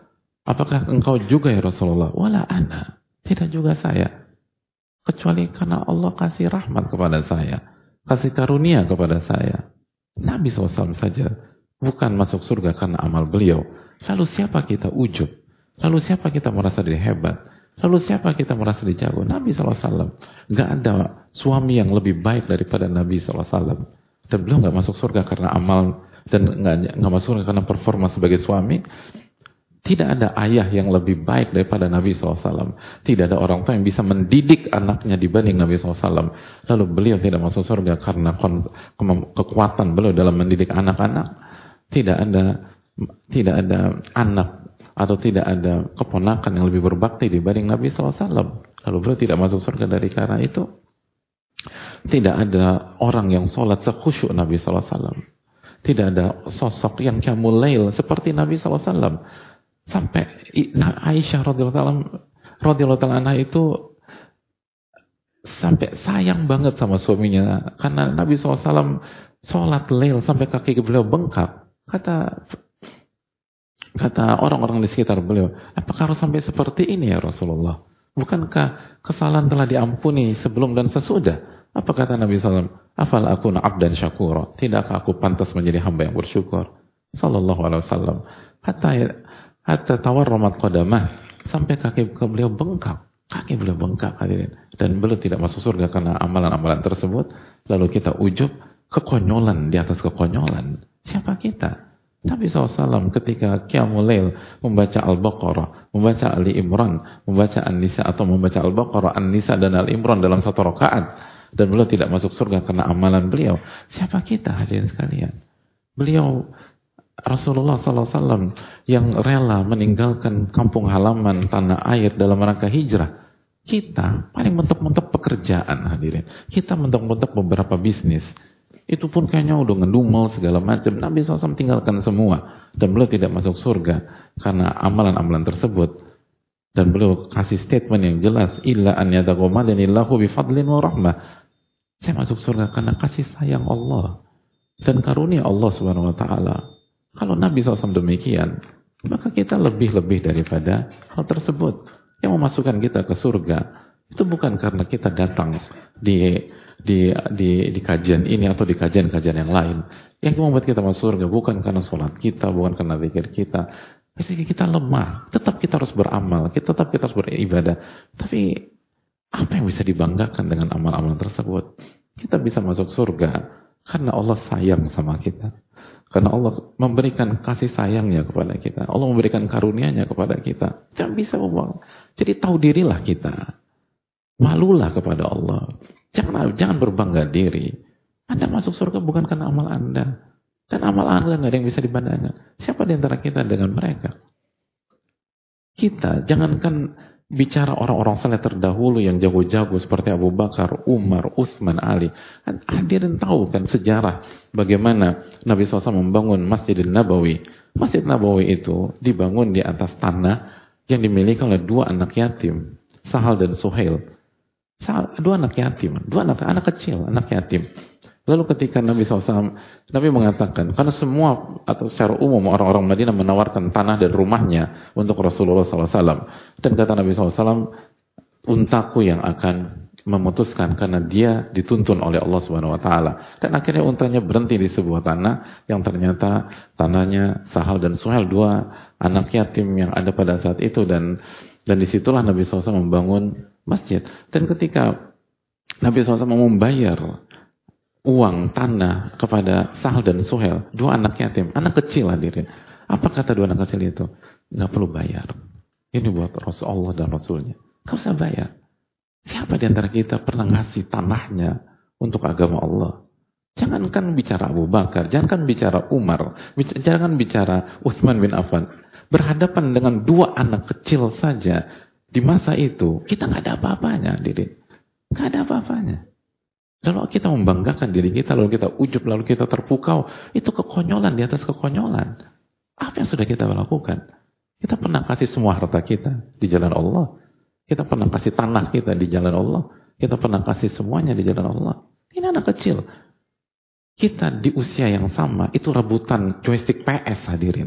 Apakah engkau juga ya Rasulullah? Wala ana. Tidak juga saya. Kecuali karena Allah kasih rahmat kepada saya. Kasih karunia kepada saya. Nabi SAW saja bukan masuk surga karena amal beliau. Lalu siapa kita ujub? Lalu siapa kita merasa diri hebat? Lalu siapa kita merasa dijago? Nabi SAW. Gak ada suami yang lebih baik daripada Nabi SAW. Dan beliau gak masuk surga karena amal. Dan gak masuk surga karena performa sebagai suami. Tidak ada ayah yang lebih baik daripada Nabi SAW. Tidak ada orang tua yang bisa mendidik anaknya dibanding Nabi SAW. Lalu beliau tidak masuk surga karena kekuatan beliau dalam mendidik anak-anak. Tidak ada anak atau tidak ada keponakan yang lebih berbakti dibanding Nabi SAW. Lalu beliau tidak masuk surga dari karena itu. Tidak ada orang yang sholat sekhusyuk Nabi SAW. Tidak ada sosok yang qiyamul lail seperti Nabi SAW. Sampai Aisyah radhiyallahu ta'ala anha itu sampai sayang banget sama suaminya karena Nabi SAW sholat lail sampai kaki beliau bengkak. Kata orang-orang di sekitar beliau, apakah harus sampai seperti ini ya Rasulullah? Bukankah kesalahan telah diampuni sebelum dan sesudah? Apa kata Nabi SAW? Afal akuna abdan syakura. Tidakkah aku pantas menjadi hamba yang bersyukur? Sallallahu alaihi wasallam. Hatta tawarramat qadamah, sampai kaki beliau bengkak. Kaki beliau bengkak, hadirin. Dan beliau tidak masuk surga karena amalan-amalan tersebut. Lalu kita ujub, kekonyolan di atas kekonyolan. Siapa kita? Nabi SAW ketika Qiyamul Lail membaca Al-Baqarah, membaca Ali Imran, membaca An-Nisa atau membaca Al-Baqarah, An-Nisa dan Al-Imran dalam satu rakaat. Dan beliau tidak masuk surga karena amalan beliau. Siapa kita, hadirin sekalian? Beliau Rasulullah SAW yang rela meninggalkan kampung halaman, tanah air dalam rangka hijrah. Kita paling mentok-mentok pekerjaan, hadirin. Kita mentok-mentok beberapa bisnis. Itu pun kayaknya udah ngedumel segala macam. Nabi SAW tinggalkan semua. Dan beliau tidak masuk surga karena amalan-amalan tersebut. Dan beliau kasih statement yang jelas. Illa an yadaghomadanillahu bifadlin wa rahmah. Saya masuk surga karena kasih sayang Allah. Dan karunia Allah Subhanahu wa ta'ala. Kalau Nabi SAW demikian, maka kita lebih-lebih daripada hal tersebut. Yang memasukkan kita ke surga, itu bukan karena kita datang di kajian ini atau di kajian-kajian yang lain. Yang membuat kita masuk surga bukan karena sholat kita, bukan karena zikir kita. Pasti kita lemah, tetap kita harus beramal, tetap kita harus beribadah. Tapi apa yang bisa dibanggakan dengan amal-amalan tersebut? Kita bisa masuk surga karena Allah sayang sama kita. Karena Allah memberikan kasih sayangnya kepada kita. Allah memberikan karunia-Nya kepada kita. Jangan bisa membuang. Jadi tahu dirilah kita. Malulah kepada Allah. Jangan berbangga diri. Anda masuk surga bukan karena amal Anda. Dan amal Anda nggak ada yang bisa dibandingkan. Siapa di antara kita dengan mereka? Kita, jangankan bicara orang-orang saleh terdahulu yang jago-jago seperti Abu Bakar, Umar, Utsman, Ali. Hadirin tahu kan sejarah bagaimana Nabi SAW membangun Masjidil Nabawi. Masjid Nabawi itu dibangun di atas tanah yang dimiliki oleh dua anak yatim, Sahal dan Suhail. Dua anak yatim, dua anak kecil, anak yatim. Lalu ketika Nabi SAW, Nabi mengatakan, karena semua atau secara umum orang-orang Madinah menawarkan tanah dan rumahnya untuk Rasulullah SAW. Dan kata Nabi SAW, untaku yang akan memutuskan karena dia dituntun oleh Allah Subhanahu Wa Taala. Dan akhirnya untanya berhenti di sebuah tanah yang ternyata tanahnya Sahal dan Suhail, dua anak yatim yang ada pada saat itu. Dan disitulah Nabi SAW membangun masjid. Dan ketika Nabi SAW membayar uang tanah kepada Sahal dan Suhail, dua anak yatim, anak kecil hadirin. Apa kata dua anak kecil itu? Nggak perlu bayar. Ini buat Rasulullah dan Rasulnya. Nggak usah bayar. Siapa di antara kita pernah ngasih tanahnya untuk agama Allah? Jangankan bicara Abu Bakar, jangankan bicara Umar, jangan bicara Utsman bin Affan. Berhadapan dengan dua anak kecil saja di masa itu, kita nggak ada apa-apanya, hadirin. Nggak ada apa-apanya. Lalu kita membanggakan diri kita, lalu kita ujub, lalu kita terpukau. Itu kekonyolan di atas kekonyolan. Apa yang sudah kita lakukan? Kita pernah kasih semua harta kita di jalan Allah. Kita pernah kasih tanah kita di jalan Allah. Kita pernah kasih semuanya di jalan Allah. Ini anak kecil. Kita di usia yang sama, itu rebutan joystick PS hadirin.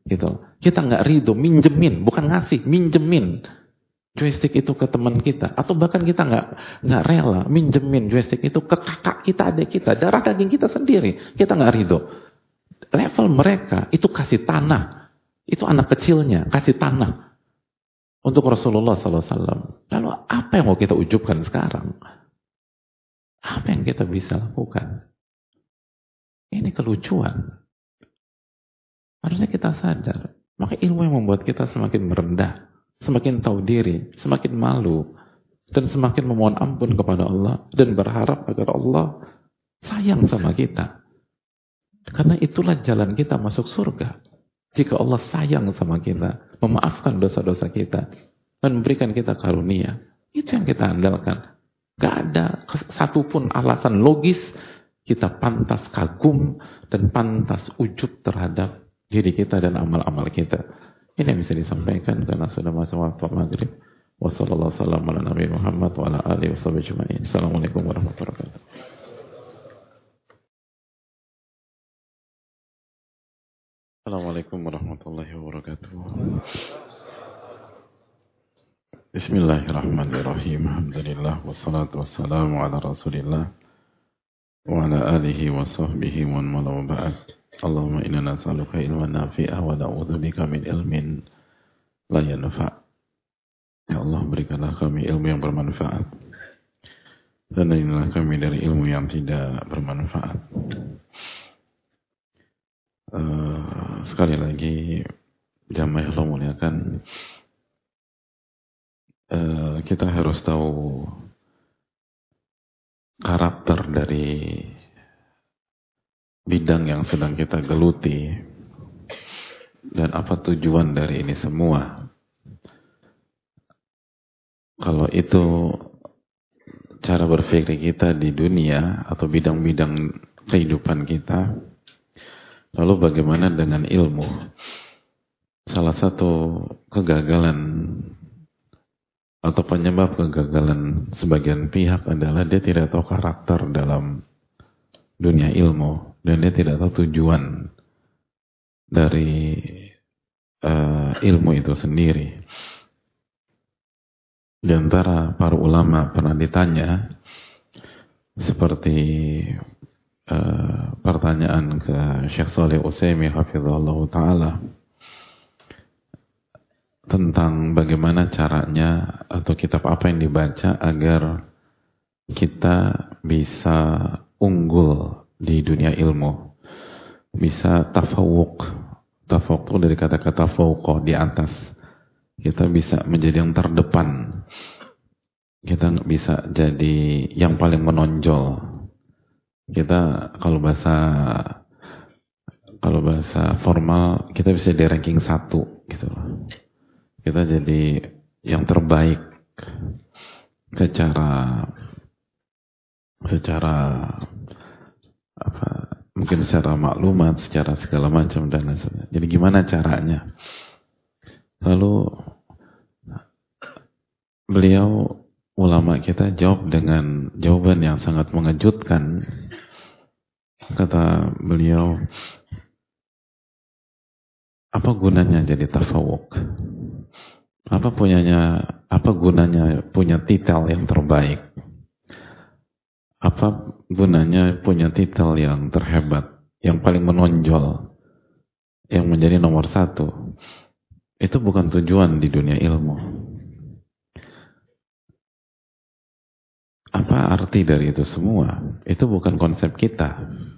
Gitu. Kita nggak ridho, minjemin, bukan ngasih, minjemin joystick itu ke teman kita, atau bahkan kita nggak rela minjemin joystick itu ke kakak kita, adik kita, darah daging kita sendiri, kita nggak ridho. Level mereka itu kasih tanah, itu anak kecilnya kasih tanah untuk Rasulullah SAW. Lalu apa yang mau kita ujubkan sekarang? Apa yang kita bisa lakukan? Ini kelucuan. Harusnya kita sadar. Maka ilmu yang membuat kita semakin merendah, semakin tahu diri, semakin malu, dan semakin memohon ampun kepada Allah, dan berharap agar Allah sayang sama kita. Karena itulah jalan kita masuk surga. Jika Allah sayang sama kita, memaafkan dosa-dosa kita, dan memberikan kita karunia, itu yang kita andalkan. Gak ada satupun alasan logis kita pantas kagum dan pantas ujub terhadap diri kita dan amal-amal kita. Ini yang bisa disampaikan karena sudah masuk waktu maghrib. Wassalamualaikum warahmatullahi wabarakatuh. Wa ala alihi washabihi ajma'in. Assalamualaikum warahmatullahi wabarakatuh. Assalamualaikum warahmatullahi wabarakatuh. Bismillahirrahmanirrahim. Alhamdulillah wassalatu wassalamu ala Rasulillah wa ala alihi wa sahbihi wa man wala ba'd. Allahumma inna nas'aluka ilman nafi'ah wa na'udzubika min ilmin la yanfa'. Ya Allah, berikanlah kami ilmu yang bermanfaat dan lindungilah kami dari ilmu yang tidak bermanfaat. Sekali lagi jamaah Allah muliakan, kita harus tahu karakter dari bidang yang sedang kita geluti dan apa tujuan dari ini semua. Kalau itu cara berpikir kita di dunia atau bidang-bidang kehidupan kita, lalu bagaimana dengan ilmu? Salah satu kegagalan atau penyebab kegagalan sebagian pihak adalah dia tidak tahu karakter dalam dunia ilmu dan dia tidak tahu tujuan dari ilmu itu sendiri. Di antara para ulama pernah ditanya seperti pertanyaan ke Syekh Shalih Utsaimin hafizahullah ta'ala tentang bagaimana caranya atau kitab apa yang dibaca agar kita bisa unggul di dunia ilmu, bisa tafawuq. Tafawuq itu dari kata-kata fauqa, di atas. Kita bisa menjadi yang terdepan, kita bisa jadi yang paling menonjol. Kita kalau bahasa formal kita bisa di ranking 1 gitu. Kita jadi yang terbaik secara apa, mungkin secara maklumat, secara segala macam dan lain sebagainya. Jadi gimana caranya? Lalu beliau, ulama kita, jawab dengan jawaban yang sangat mengejutkan. Kata beliau, apa gunanya jadi tafawuk? Apa gunanya punya titel yang terbaik? Apa gunanya punya titel yang terhebat, yang paling menonjol, yang menjadi nomor 1? Itu bukan tujuan di dunia ilmu. Apa arti dari itu semua? Itu bukan konsep kita.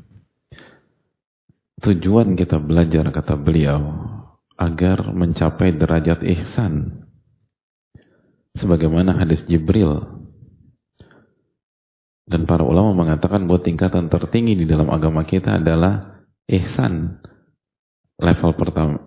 Tujuan kita belajar, kata beliau, agar mencapai derajat ihsan. Sebagaimana hadis Jibril. Dan para ulama mengatakan bahwa tingkatan tertinggi di dalam agama kita adalah ihsan. Level pertama,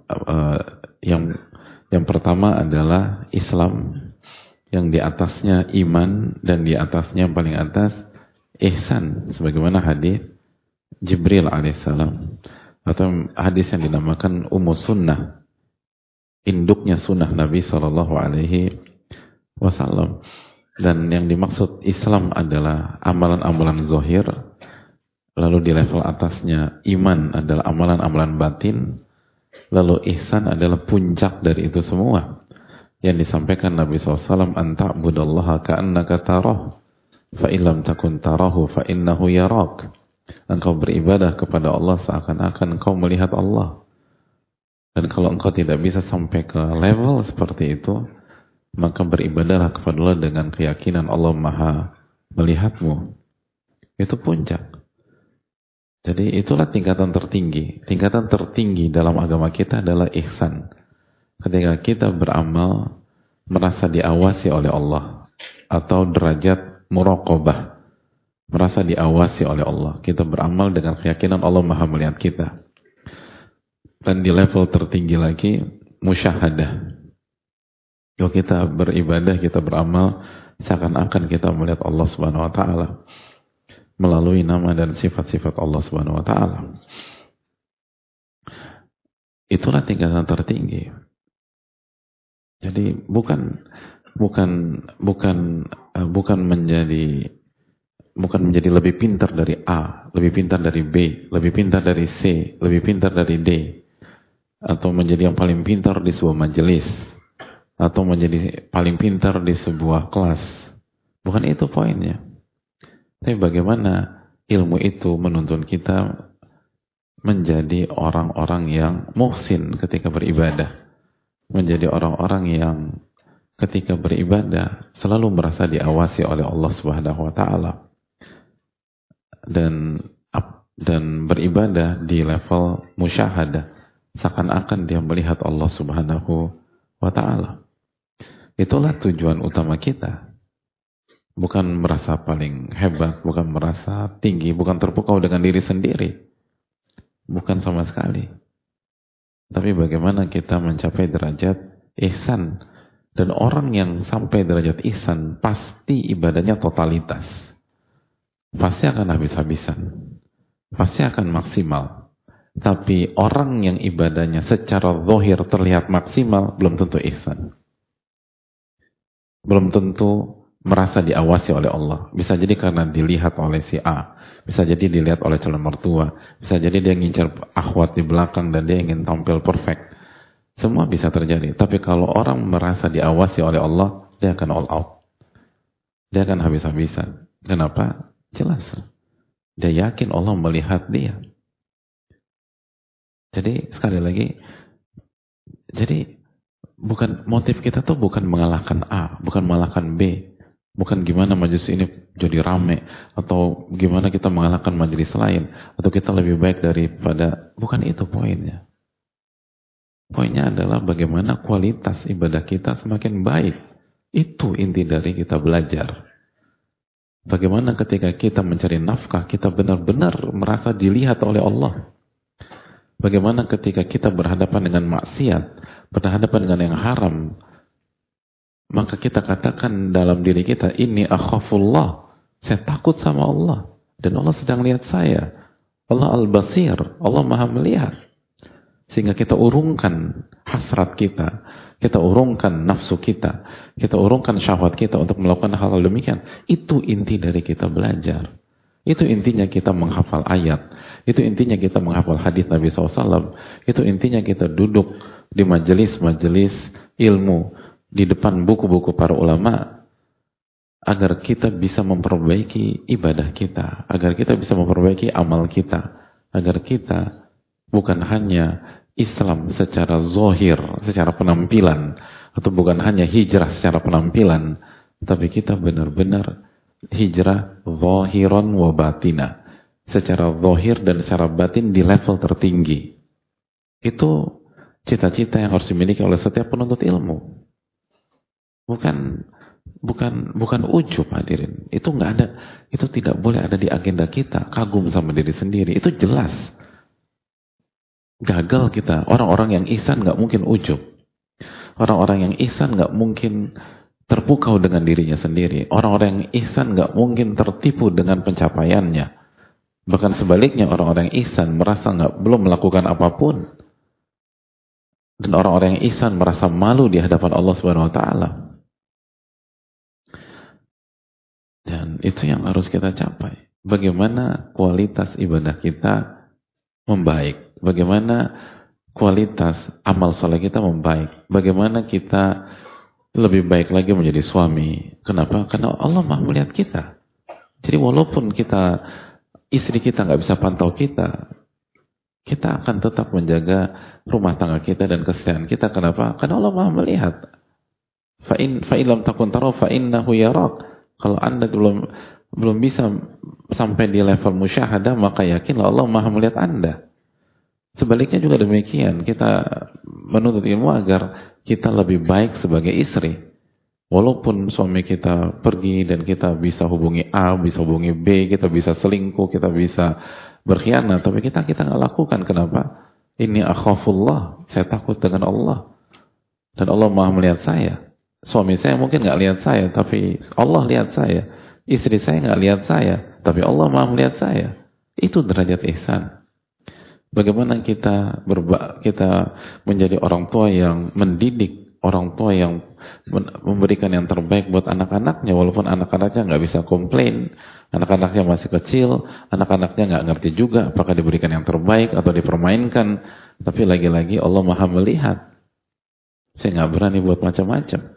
yang pertama adalah Islam, yang di atasnya iman, dan di atasnya yang paling atas ihsan. Sebagaimana hadis Jibril alaihissalam, atau hadis yang dinamakan Ummu Sunnah, induknya sunnah Nabi Shallallahu Alaihi Wasallam. Dan yang dimaksud Islam adalah amalan-amalan zahir, lalu di level atasnya iman adalah amalan-amalan batin, Lalu ihsan adalah puncak dari itu semua. Yang disampaikan Nabi SAW, anta'budallaha ka'annaka tarah, fa'ilam takun tarahu fa'innahu yarak. Engkau beribadah kepada Allah seakan-akan engkau melihat Allah. Dan kalau engkau tidak bisa sampai ke level seperti itu, maka beribadahlah kepada Allah dengan keyakinan Allah Maha melihatmu. Itu puncak. Jadi itulah tingkatan tertinggi. Tingkatan tertinggi dalam agama kita adalah ihsan. Ketika kita beramal merasa diawasi oleh Allah, atau derajat muraqabah, merasa diawasi oleh Allah. Kita beramal dengan keyakinan Allah Maha melihat kita. Dan di level tertinggi lagi, musyahadah. Kalau kita beribadah, kita beramal, seakan-akan kita melihat Allah Subhanahu Wa Taala melalui nama dan sifat-sifat Allah Subhanahu Wa Taala. Itulah tingkatan tertinggi. Jadi bukan menjadi lebih pintar dari A, lebih pintar dari B, lebih pintar dari C, lebih pintar dari D, atau menjadi yang paling pintar di sebuah majelis, atau menjadi paling pintar di sebuah kelas. Bukan itu poinnya. Tapi bagaimana ilmu itu menuntun kita menjadi orang-orang yang muhsin ketika beribadah, menjadi orang-orang yang ketika beribadah selalu merasa diawasi oleh Allah Subhanahu Wa Taala, dan beribadah di level musyahadah, seakan-akan dia melihat Allah Subhanahu Wa Taala. Itulah tujuan utama kita. Bukan merasa paling hebat, bukan merasa tinggi, bukan terpukau dengan diri sendiri. Bukan sama sekali. Tapi bagaimana kita mencapai derajat ihsan. Dan orang yang sampai derajat ihsan pasti ibadahnya totalitas. Pasti akan habis-habisan. Pasti akan maksimal. Tapi orang yang ibadahnya secara zahir terlihat maksimal belum tentu ihsan. Belum tentu merasa diawasi oleh Allah. Bisa jadi karena dilihat oleh si A. Bisa jadi dilihat oleh calon mertua. Bisa jadi dia ngincar akhwat di belakang dan dia ingin tampil perfect. Semua bisa terjadi. Tapi kalau orang merasa diawasi oleh Allah, dia akan all out. Dia akan habis-habisan. Kenapa? Jelas. Dia yakin Allah melihat dia. Jadi sekali lagi, jadi bukan motif kita tuh bukan mengalahkan A, bukan mengalahkan B. Bukan gimana majelis ini jadi rame, atau gimana kita mengalahkan majelis lain, atau kita lebih baik daripada, bukan itu poinnya. Poinnya adalah bagaimana kualitas ibadah kita semakin baik. Itu inti dari kita belajar. Bagaimana ketika kita mencari nafkah, kita benar-benar merasa dilihat oleh Allah. Bagaimana ketika kita berhadapan dengan maksiat, berhadapan dengan yang haram, maka kita katakan dalam diri kita, ini akhafullah, saya takut sama Allah, dan Allah sedang lihat saya. Allah al-basir, Allah maha melihat. Sehingga kita urungkan hasrat kita urungkan nafsu kita urungkan syahwat kita untuk melakukan hal demikian. Itu inti dari kita belajar. Itu intinya kita menghafal ayat. Itu intinya kita menghafal hadis Nabi SAW. Itu intinya kita duduk di majelis-majelis ilmu, di depan buku-buku para ulama, agar kita bisa memperbaiki ibadah kita, agar kita bisa memperbaiki amal kita, agar kita bukan hanya Islam secara zahir, secara penampilan, atau bukan hanya hijrah secara penampilan, tapi kita benar-benar hijrah zahiran wa batina, secara zahir dan secara batin di level tertinggi. Itu cita-cita yang harus dimiliki oleh setiap penuntut ilmu. Bukan ujub, hadirin. Itu nggak ada, itu tidak boleh ada di agenda kita. Kagum sama diri sendiri, itu jelas. Gagal kita. Orang-orang yang ihsan nggak mungkin ujub. Orang-orang yang ihsan nggak mungkin terpukau dengan dirinya sendiri. Orang-orang yang ihsan nggak mungkin tertipu dengan pencapaiannya. Bahkan sebaliknya, orang-orang yang ihsan merasa belum melakukan apapun. Dan orang-orang yang ihsan merasa malu di hadapan Allah Subhanahu Wa Taala. Dan itu yang harus kita capai. Bagaimana kualitas ibadah kita membaik. Bagaimana kualitas amal soleh kita membaik. Bagaimana kita lebih baik lagi menjadi suami. Kenapa? Karena Allah Maha melihat kita. Jadi walaupun istri kita nggak bisa pantau kita akan tetap menjaga rumah tangga kita dan kesehatan kita. Kenapa? Karena Allah Maha melihat. Fa'in lam takun taraw fa'innahu yarak. Kalau Anda belum bisa sampai di level musyahadah, maka yakinlah Allah Maha melihat Anda. Sebaliknya juga demikian, kita menuntut ilmu agar kita lebih baik sebagai istri. Walaupun suami kita pergi dan kita bisa hubungi A, bisa hubungi B, kita bisa selingkuh, kita bisa berkhianat, tapi kita nggak lakukan. Kenapa? Ini akhafullah, saya takut dengan Allah. Dan Allah Maha melihat saya. Suami saya mungkin nggak lihat saya, tapi Allah lihat saya. Istri saya nggak lihat saya, tapi Allah Maha melihat saya. Itu derajat ihsan. Bagaimana kita menjadi orang tua yang mendidik, orang tua yang memberikan yang terbaik buat anak-anaknya, walaupun anak-anaknya nggak bisa komplain, anak-anaknya masih kecil, anak-anaknya nggak ngerti juga apakah diberikan yang terbaik atau dipermainkan, tapi lagi-lagi Allah Maha melihat. Saya nggak berani buat macam-macam.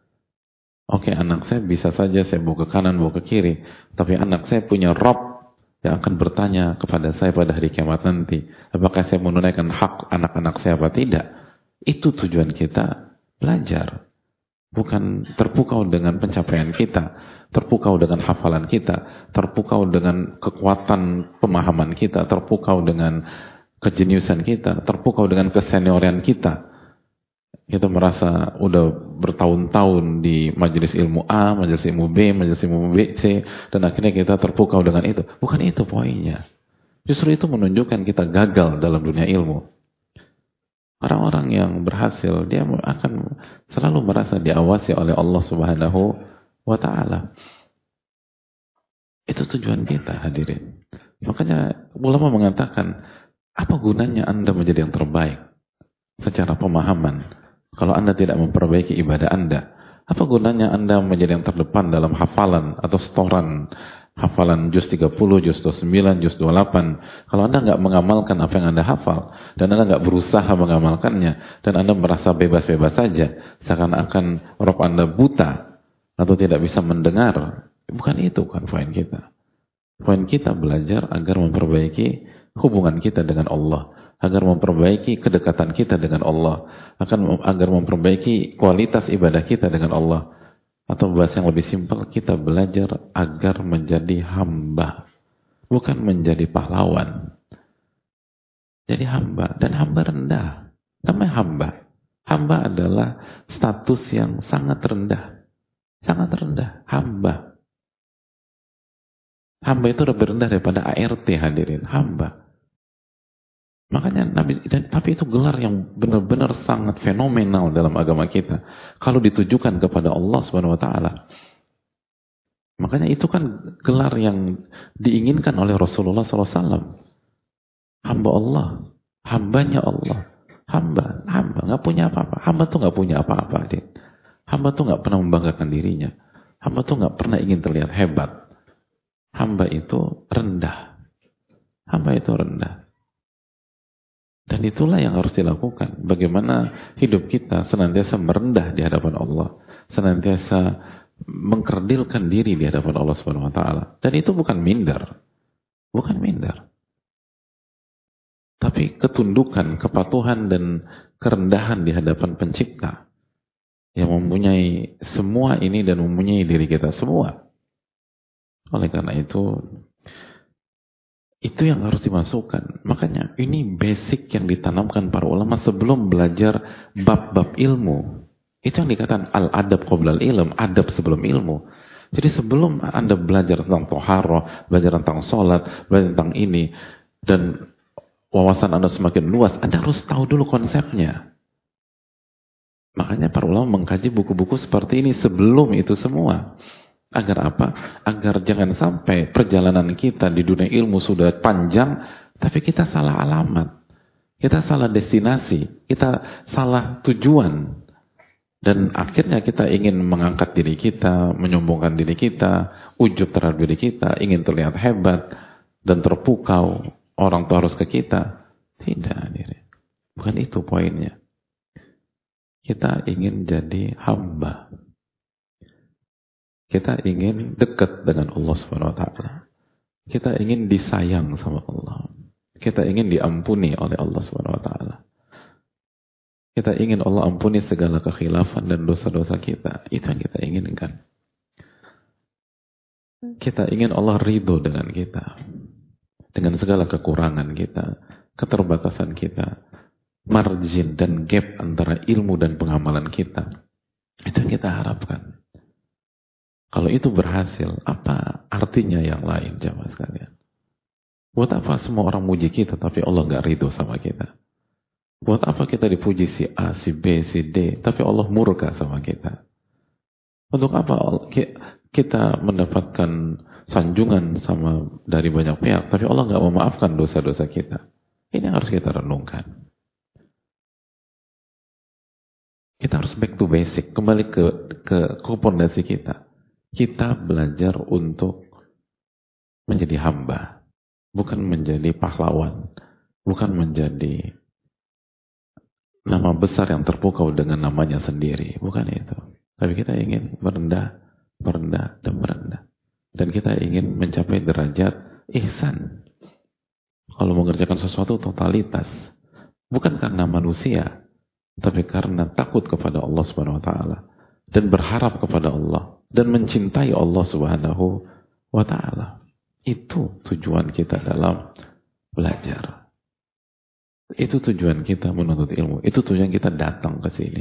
Oke, anak saya bisa saja saya bawa ke kanan, bawa ke kiri, tapi anak saya punya Rabb yang akan bertanya kepada saya pada hari kiamat nanti, apakah saya menunaikan hak anak-anak saya apa tidak. Itu tujuan kita belajar, bukan terpukau dengan pencapaian kita, terpukau dengan hafalan kita, terpukau dengan kekuatan pemahaman kita, terpukau dengan kejeniusan kita, terpukau dengan keseniorian kita. Kita merasa udah bertahun-tahun di majelis ilmu A, majelis ilmu B, majelis ilmu B, C, dan akhirnya kita terpukau dengan itu. Bukan itu poinnya. Justru itu menunjukkan kita gagal dalam dunia ilmu. Orang-orang yang berhasil, dia akan selalu merasa diawasi oleh Allah Subhanahu wa Ta'ala. Itu tujuan kita, hadirin. Makanya ulama mengatakan, apa gunanya Anda menjadi yang terbaik secara pemahaman kalau Anda tidak memperbaiki ibadah Anda? Apa gunanya Anda menjadi yang terdepan dalam hafalan atau setoran hafalan juz 30, juz 29, juz 28 kalau Anda nggak mengamalkan apa yang Anda hafal dan Anda nggak berusaha mengamalkannya dan Anda merasa bebas-bebas saja seakan-akan Rabb Anda buta atau tidak bisa mendengar? Bukan itu kan poin kita. Poin kita belajar agar memperbaiki hubungan kita dengan Allah, agar memperbaiki kedekatan kita dengan Allah, agar memperbaiki kualitas ibadah kita dengan Allah. Atau bahasa yang lebih simpel, kita belajar agar menjadi hamba, bukan menjadi pahlawan. Jadi hamba, dan hamba rendah. Namanya hamba. Hamba adalah status yang sangat rendah. Sangat rendah, hamba. Hamba itu lebih rendah daripada ART, hadirin, hamba. Makanya tapi itu gelar yang benar-benar sangat fenomenal dalam agama kita. Kalau ditujukan kepada Allah Subhanahu wa Ta'ala. Makanya itu kan gelar yang diinginkan oleh Rasulullah SAW. Hamba Allah, hambanya Allah, hamba nggak punya apa-apa. Hamba tuh nggak punya apa-apa. Hamba tuh nggak pernah membanggakan dirinya. Hamba tuh nggak pernah ingin terlihat hebat. Hamba itu rendah. Hamba itu rendah. Dan itulah yang harus dilakukan. Bagaimana hidup kita senantiasa merendah di hadapan Allah, senantiasa mengkerdilkan diri di hadapan Allah Subhanahu wa Ta'ala. Dan itu bukan minder. Bukan minder. Tapi ketundukan, kepatuhan dan kerendahan di hadapan Pencipta yang mempunyai semua ini dan mempunyai diri kita semua. Oleh karena itu yang harus dimasukkan. Makanya ini basic yang ditanamkan para ulama sebelum belajar bab-bab ilmu. Itu yang dikatakan al-adab qoblal ilm, adab sebelum ilmu. Jadi sebelum Anda belajar tentang toharoh, belajar tentang sholat, belajar tentang ini, dan wawasan Anda semakin luas, Anda harus tahu dulu konsepnya. Makanya para ulama mengkaji buku-buku seperti ini sebelum itu semua. Agar apa? Agar jangan sampai perjalanan kita di dunia ilmu sudah panjang, tapi kita salah alamat. Kita salah destinasi. Kita salah tujuan. Dan akhirnya kita ingin mengangkat diri kita, menyombongkan diri kita, ujub terhadap diri kita, ingin terlihat hebat, dan terpukau. Orang itu harus ke kita. Tidak, diri. Bukan itu poinnya. Kita ingin jadi hamba. Kita ingin dekat dengan Allah Subhanahu wa taala. Kita ingin disayang sama Allah. Kita ingin diampuni oleh Allah Subhanahu wa taala. Kita ingin Allah ampuni segala kekhilafan dan dosa-dosa kita. Itu yang kita inginkan. Kita ingin Allah ridho dengan kita. Dengan segala kekurangan kita, keterbatasan kita, margin dan gap antara ilmu dan pengamalan kita. Itu yang kita harapkan. Kalau itu berhasil, apa artinya yang lain, jamaah sekalian? Buat apa semua orang muji kita, tapi Allah gak ridho sama kita? Buat apa kita dipuji si A, si B, si D, tapi Allah murka sama kita? Untuk apa kita mendapatkan sanjungan dari banyak pihak, tapi Allah gak memaafkan dosa-dosa kita? Ini harus kita renungkan. Kita harus back to basic, kembali ke fondasi kita. Kita belajar untuk menjadi hamba, bukan menjadi pahlawan, bukan menjadi nama besar yang terpukau dengan namanya sendiri, bukan itu. Tapi kita ingin merendah, dan merendah. Dan kita ingin mencapai derajat ihsan. Kalau mengerjakan sesuatu totalitas, bukan karena manusia, tapi karena takut kepada Allah Subhanahu wa taala dan berharap kepada Allah dan mencintai Allah Subhanahu wa taala. Itu tujuan kita dalam belajar. Itu tujuan kita menuntut ilmu. Itu tujuan kita datang ke sini.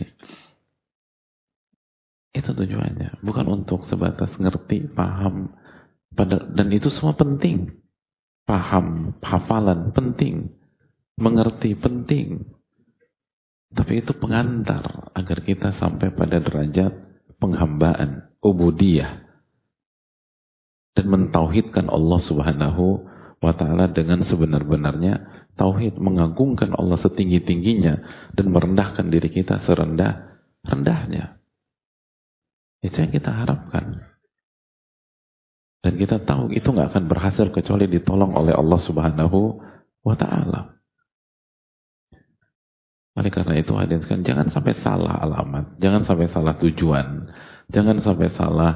Itu tujuannya, bukan untuk sebatas ngerti, paham, dan itu semua penting. Paham, hafalan penting, mengerti penting. Tapi itu pengantar agar kita sampai pada derajat penghambaan, ubudiyah, dan mentauhidkan Allah Subhanahu wa ta'ala dengan sebenar-benarnya tauhid, mengagungkan Allah setinggi-tingginya dan merendahkan diri kita serendah-rendahnya. Itu yang kita harapkan. Dan kita tahu itu nggak akan berhasil kecuali ditolong oleh Allah Subhanahu wa ta'ala. Oleh karena itu hadirin sekalian, jangan sampai salah alamat, jangan sampai salah tujuan, jangan sampai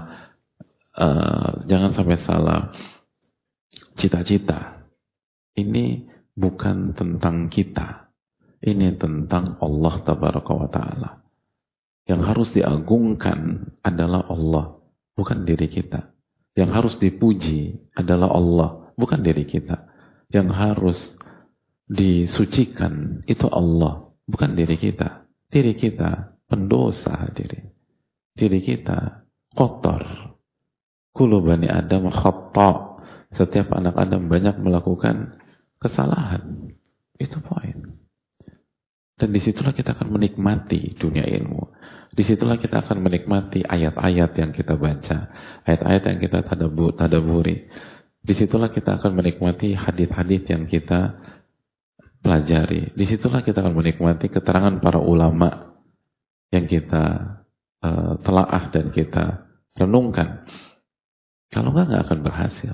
salah cita-cita. Ini bukan tentang kita, ini tentang Allah Tabaraka wa Ta'ala. Yang harus diagungkan adalah Allah, bukan diri kita. Yang harus dipuji adalah Allah, bukan diri kita. Yang harus disucikan itu Allah, bukan diri kita. Diri kita pendosa, hadirin. Diri kita kotor. Kullu bani Adam khata'. Setiap anak Adam banyak melakukan kesalahan. Itu poin. Dan disitulah kita akan menikmati dunia ilmu. Disitulah kita akan menikmati ayat-ayat yang kita baca, ayat-ayat yang kita tadaburi. Disitulah kita akan menikmati hadits-hadits yang kita pelajari. Disitulah kita akan menikmati keterangan para ulama yang kita telaah dan kita renungkan. Kalau nggak akan berhasil.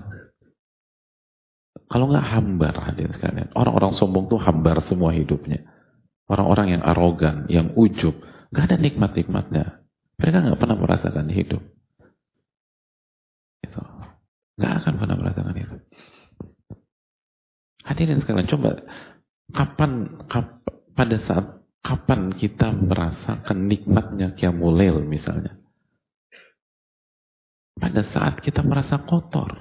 Kalau nggak hambar, hadirin sekalian. Orang-orang sombong tuh hambar semua hidupnya. Orang-orang yang arogan, yang ujub, nggak ada nikmat-nikmatnya. Mereka nggak pernah merasakan hidup. Itu nggak akan pernah merasakan hidup. Hadirin sekalian, coba kapan kita merasakan nikmatnya qiyamul lail misalnya? Pada saat kita merasa kotor.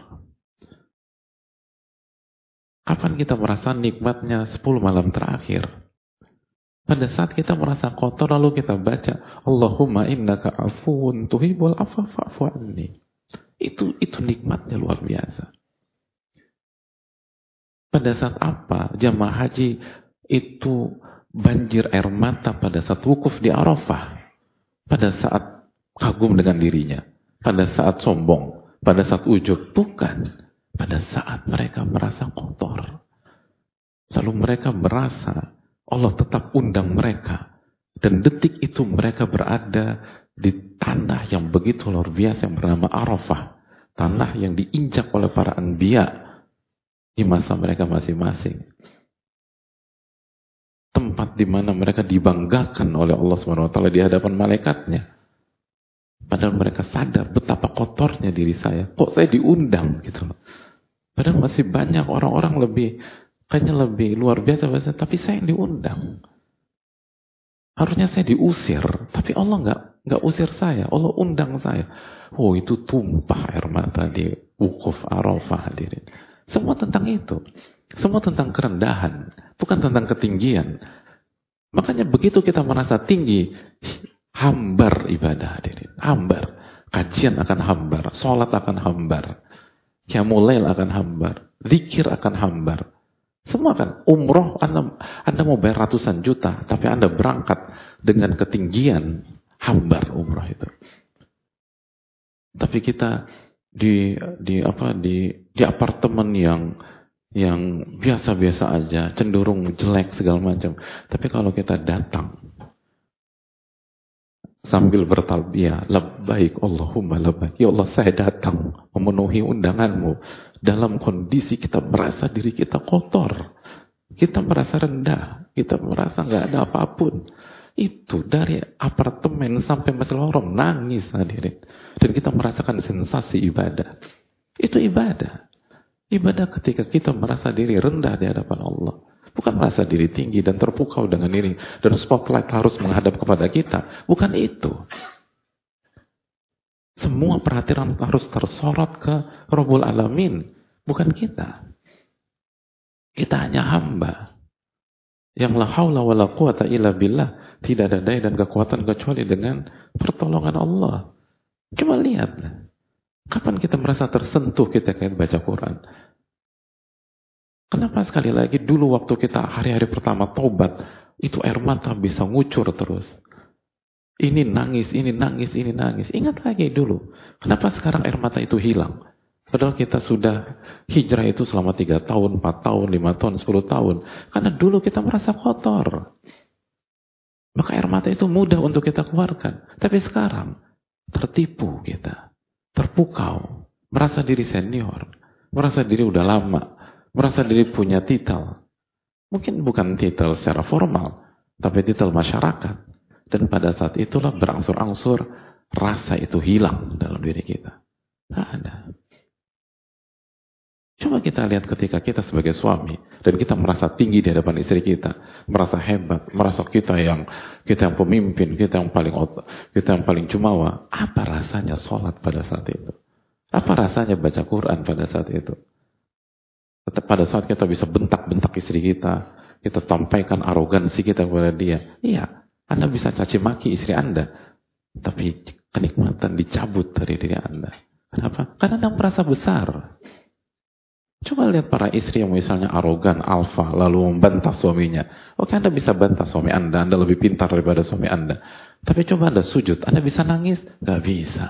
Kapan kita merasa nikmatnya 10 malam terakhir? Pada saat kita merasa kotor lalu kita baca Allahumma innaka afuwun tuhibbul afwa fa'fu anni. Itu nikmatnya luar biasa. Pada saat apa jamaah haji itu banjir air mata pada saat wukuf di Arafah? Pada saat kagum dengan dirinya, pada saat sombong, pada saat ujub? Bukan. Pada saat mereka merasa kotor. Lalu mereka merasa Allah tetap undang mereka. Dan detik itu mereka berada di tanah yang begitu luar biasa yang bernama Arafah. Tanah yang diinjak oleh para anbiya di masa mereka masing-masing. tempat di mana mereka dibanggakan oleh Allah Subhanahu wa taala di hadapan malaikatnya. Padahal mereka sadar betapa kotornya diri saya. Kok saya diundang gitu loh. Padahal masih banyak orang-orang kayaknya lebih luar biasa, tapi saya yang diundang. Harusnya saya diusir, tapi Allah nggak usir saya, Allah undang saya. Oh, itu tumpah air mata di wukuf Arafah, hadirin. Semua tentang itu. Semua tentang kerendahan, bukan tentang ketinggian. Makanya begitu kita merasa tinggi, hambar ibadah, hadirin. Hambar. Kajian akan hambar, sholat akan hambar, qiyamul lail akan hambar, zikir akan hambar. Semua kan, umroh Anda mau bayar ratusan juta, tapi Anda berangkat dengan ketinggian, hambar umroh itu. Tapi kita di apartemen yang biasa-biasa aja, cenderung jelek segala macam. Tapi kalau kita datang sambil bertalbiyah, labbaik Allahumma labbaik, ya Allah saya datang memenuhi undanganmu, dalam kondisi kita merasa diri kita kotor, kita merasa rendah, kita merasa nggak ada apapun. Itu dari apartemen sampai Masjidil Haram nangis, hadirin. Dan kita merasakan sensasi ibadah. Itu ibadah. Ibadah ketika kita merasa diri rendah di hadapan Allah. Bukan merasa diri tinggi dan terpukau dengan diri. Dan spotlight harus menghadap kepada kita. Bukan itu. Semua perhatian harus tersorot ke Rabbul Alamin. Bukan kita. Kita hanya hamba. Yang la haula wa la quwata illa billah. Tidak ada daya dan kekuatan kecuali dengan pertolongan Allah. Coba lihat. Kapan kita merasa tersentuh kita kayak baca Quran? Kenapa sekali lagi dulu waktu kita hari-hari pertama taubat, itu air mata bisa ngucur terus. Ini nangis, ini nangis, ini nangis. Ingat lagi dulu. Kenapa sekarang air mata itu hilang? Padahal kita sudah hijrah itu selama 3 tahun, 4 tahun, 5 tahun, 10 tahun. Karena dulu kita merasa kotor. Maka air mata itu mudah untuk kita keluarkan. Tapi sekarang tertipu kita. Terpukau. Merasa diri senior. Merasa diri udah lama. Merasa diri punya titel. Mungkin bukan titel secara formal. Tapi titel masyarakat. Dan pada saat itulah berangsur-angsur rasa itu hilang dalam diri kita. Nggak ada. Coba kita lihat ketika kita sebagai suami dan kita merasa tinggi di hadapan istri kita, merasa hebat, merasa kita yang pemimpin, kita yang paling jumawa. Apa rasanya sholat pada saat itu? Apa rasanya baca Quran pada saat itu? Pada saat kita bisa bentak-bentak istri kita sampaikan arogansi kita kepada dia. Iya, Anda bisa caci maki istri Anda, tapi kenikmatan dicabut dari diri Anda. Kenapa? Karena Anda merasa besar. Coba lihat para istri yang misalnya arogan, alfa, lalu membantah suaminya. Oke, Anda bisa bantah suami Anda lebih pintar daripada suami Anda. Tapi coba Anda sujud, Anda bisa nangis? Gak bisa.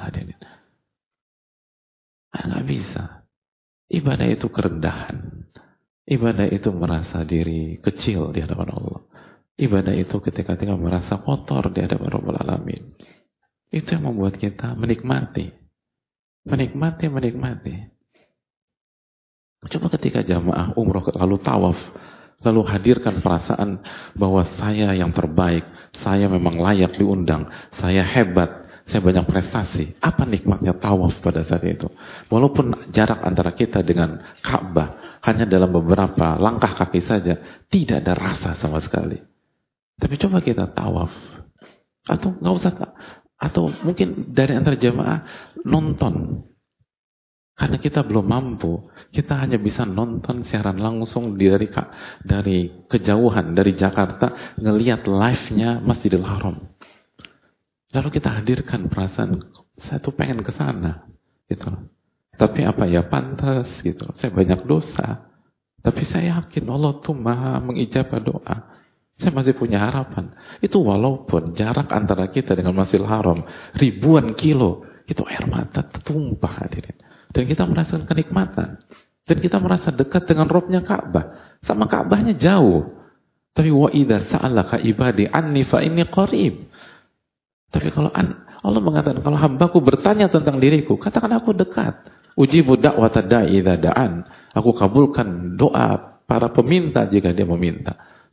Gak bisa. Ibadah itu kerendahan. Ibadah itu merasa diri kecil di hadapan Allah. Ibadah itu ketika kita merasa kotor di hadapan Rabbul Alamin. Itu yang membuat kita menikmati. Menikmati. Coba ketika jamaah umroh lalu tawaf, lalu hadirkan perasaan bahwa saya yang terbaik, saya memang layak diundang, saya hebat, saya banyak prestasi. Apa nikmatnya tawaf pada saat itu? Walaupun jarak antara kita dengan Ka'bah hanya dalam beberapa langkah kaki saja, tidak ada rasa sama sekali. Tapi coba kita tawaf, atau nggak usah, atau mungkin dari antara jamaah nonton. Karena kita belum mampu, kita hanya bisa nonton siaran langsung dari kejauhan, dari Jakarta, ngelihat live-nya Masjidil Haram. Lalu kita hadirkan perasaan, saya tuh pengen ke sana, gitu. Tapi apa ya, pantas, gitu. Saya banyak dosa, tapi saya yakin Allah tuh maha mengijabah doa. Saya masih punya harapan. Itu walaupun jarak antara kita dengan Masjidil Haram ribuan kilo, itu air mata tertumpah, hadirin. Dan kita merasakan kenikmatan. Dan kita merasa dekat dengan Robnya Ka'bah. Sama Ka'bahnya jauh. Tapi wa idza sa'alaka ibadi anni fa inni qarib. Tapi kalau Allah mengatakan, kalau hambaku bertanya tentang diriku, katakan aku dekat. Ujibu da'wata da'i idza da'an. Aku kabulkan doa para peminta jika dia meminta.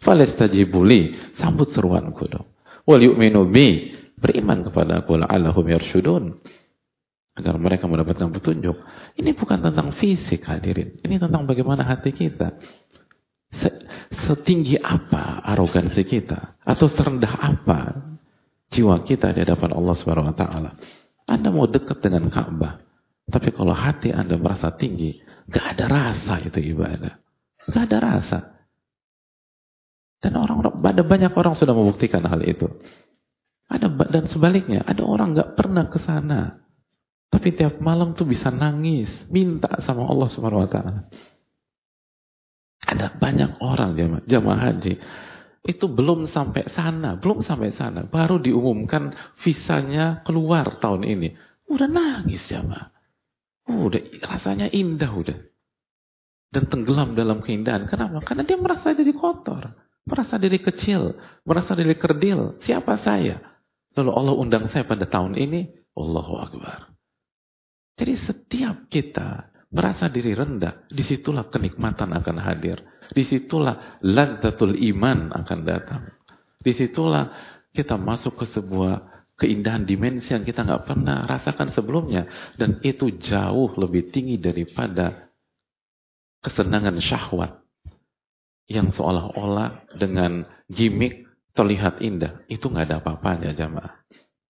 Falastajibu li, sambut seruanku dong. Wal yu'minu bi, beriman kepada aku, la'allahum yarsyudun, agar mereka mendapatkan petunjuk. Ini bukan tentang fisik hadirin, ini tentang bagaimana hati kita. Setinggi apa arogansi kita, atau serendah apa jiwa kita di hadapan Allah Subhanahu wa taala. Anda mau dekat dengan Ka'bah, tapi kalau hati Anda merasa tinggi, gak ada rasa itu ibadah. Gak ada rasa. Dan ada banyak orang sudah membuktikan hal itu. Dan sebaliknya, ada orang gak pernah ke sana, tapi tiap malam tuh bisa nangis, minta sama Allah Subhanahu wa taala. Ada banyak orang jamaah haji itu belum sampai sana, baru diumumkan visanya keluar tahun ini, udah nangis jamaah, udah rasanya indah udah, dan tenggelam dalam keindahan. Kenapa? Karena dia merasa diri kotor, merasa diri kecil, merasa diri kerdil. Siapa saya? Lalu Allah undang saya pada tahun ini, Allahu Akbar. Jadi setiap kita merasa diri rendah, disitulah kenikmatan akan hadir. Disitulah ladzatul iman akan datang. Disitulah kita masuk ke sebuah keindahan dimensi yang kita nggak pernah rasakan sebelumnya. Dan itu jauh lebih tinggi daripada kesenangan syahwat yang seolah-olah dengan gimmick terlihat indah. Itu nggak ada apa-apanya jamaah.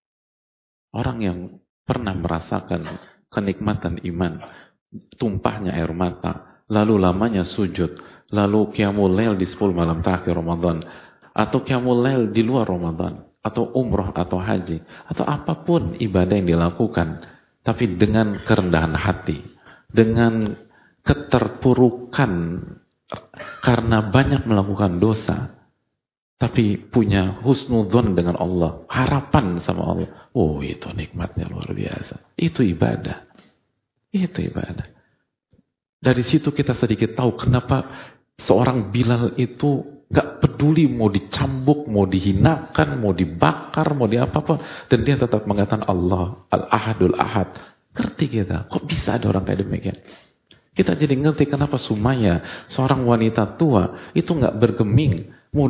Orang yang pernah merasakan kenikmatan iman, tumpahnya air mata, lalu lamanya sujud, lalu qiyamul lail di 10 malam terakhir Ramadan, atau qiyamul lail di luar Ramadan, atau umroh atau haji, atau apapun ibadah yang dilakukan, tapi dengan kerendahan hati, dengan keterpurukan karena banyak melakukan dosa, tapi punya husnudzon dengan Allah, harapan sama Allah. Oh, itu nikmatnya luar biasa. Itu ibadah. Itu ibadah. Dari situ kita sedikit tahu kenapa seorang Bilal itu gak peduli mau dicambuk, mau dihinakan, mau dibakar, mau diapapun, dan dia tetap mengatakan Allah, Al-Ahadul Ahad. Ngerti kita, kok bisa ada orang kayak demikian? Kita jadi ngerti kenapa Sumayyah, seorang wanita tua, itu gak bergeming, mau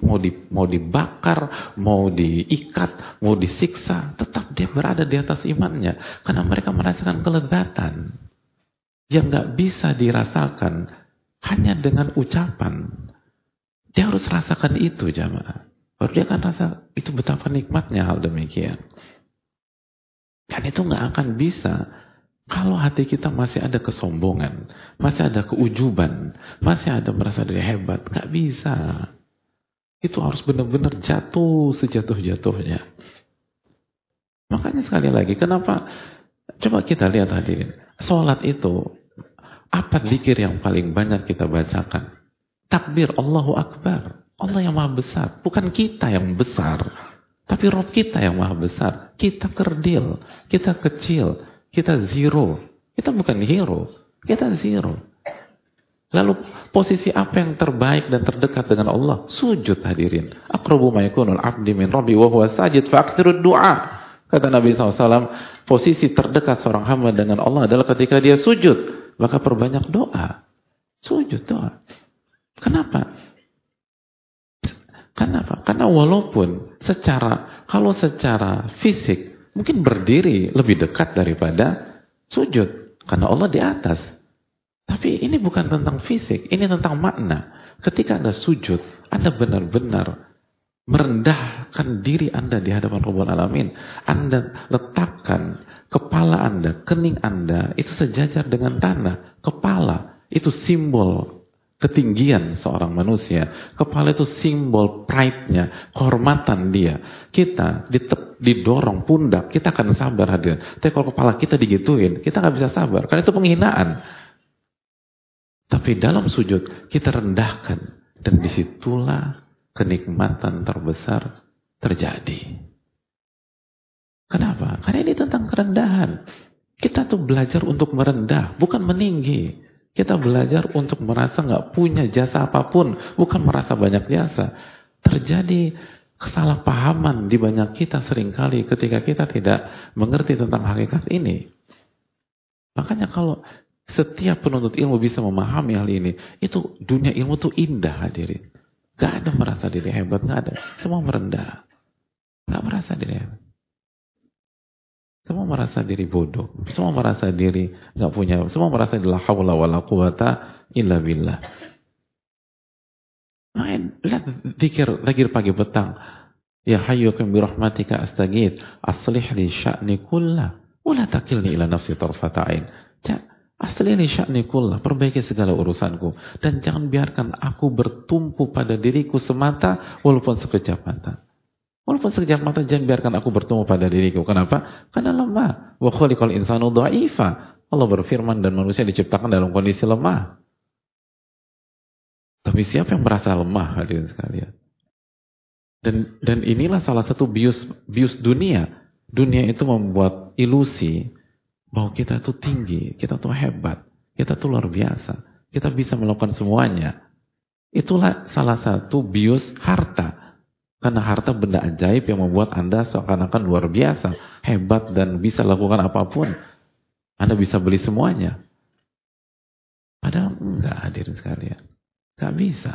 dibakar, mau diikat, mau disiksa, tetap dia berada di atas imannya, karena mereka merasakan kelezatan yang gak bisa dirasakan hanya dengan ucapan. Dia harus rasakan itu jamaah. Baru dia akan rasa itu betapa nikmatnya hal demikian. Dan itu gak akan bisa kalau hati kita masih ada kesombongan, masih ada keujuban, masih ada merasa diri hebat. Gak bisa. Itu harus benar-benar jatuh sejatuh-jatuhnya. Makanya sekali lagi, kenapa? Coba kita lihat hadirin. Sholat itu, apa zikir yang paling banyak kita bacakan? Takbir, Allahu Akbar. Allah yang maha besar. Bukan kita yang besar. Tapi Rob kita yang maha besar. Kita kerdil. Kita kecil. Kita zero. Kita bukan hero. Kita zero. Lalu posisi apa yang terbaik dan terdekat dengan Allah? Sujud hadirin. Aqrabu ma yakunul abdi min rabbi wa huwa sajid fa'akthirud du'a. Kata Nabi SAW, posisi terdekat seorang hamba dengan Allah adalah ketika dia sujud. Maka perbanyak doa. Sujud doa. Kenapa? Karena walaupun kalau secara fisik mungkin berdiri lebih dekat daripada sujud. Karena Allah di atas. Tapi ini bukan tentang fisik, ini tentang makna. Ketika Anda sujud, Anda benar-benar merendahkan diri Anda di hadapan Rabbul Alamin. Anda letakkan kepala Anda, kening Anda itu sejajar dengan tanah. Kepala itu simbol ketinggian seorang manusia. Kepala itu simbol pride-nya, kehormatan dia. Kita didorong pundak, kita akan sabar hadirin. Tapi kalau kepala kita digituin, kita nggak bisa sabar, karena itu penghinaan. Tapi dalam sujud kita rendahkan, dan disitulah kenikmatan terbesar terjadi. Kenapa? Karena ini tentang kerendahan. Kita tuh belajar untuk merendah, bukan meninggi. Kita belajar untuk merasa nggak punya jasa apapun, bukan merasa banyak jasa. Terjadi kesalahpahaman di banyak kita seringkali ketika kita tidak mengerti tentang hakikat ini. Makanya kalau setiap penuntut ilmu bisa memahami hal ini, itu dunia ilmu tuh indah hadirin. Gak ada merasa diri hebat, gak ada. Semua merendah. Gak merasa diri hebat. Semua merasa diri bodoh. Semua merasa diri gak punya. Semua merasa diri la haula wala quwata illa billah. Lihat zikir pagi petang. Ya hayyukum birahmatika astaghits aslih li sya'ni kullah wa la takilni ila nafsi tarfata ain. Aslih li sya'ni kullah, perbaiki segala urusanku dan jangan biarkan aku bertumpu pada diriku semata walaupun sekejap mata. Walaupun sekejap mata jangan biarkan aku bertumpu pada diriku. Kenapa? Karena lemah. Wa khuliqal insanu dha'ifa. Allah berfirman dan manusia diciptakan dalam kondisi lemah. Tapi siapa yang merasa lemah, hadirin sekalian? Dan inilah salah satu bius dunia. Dunia itu membuat ilusi bahwa kita tuh tinggi, kita tuh hebat, kita tuh luar biasa, kita bisa melakukan semuanya. Itulah salah satu bius harta. Karena harta benda ajaib yang membuat Anda seakan-akan luar biasa, hebat dan bisa lakukan apapun. Anda bisa beli semuanya. Padahal enggak, hadirin sekalian. Enggak bisa.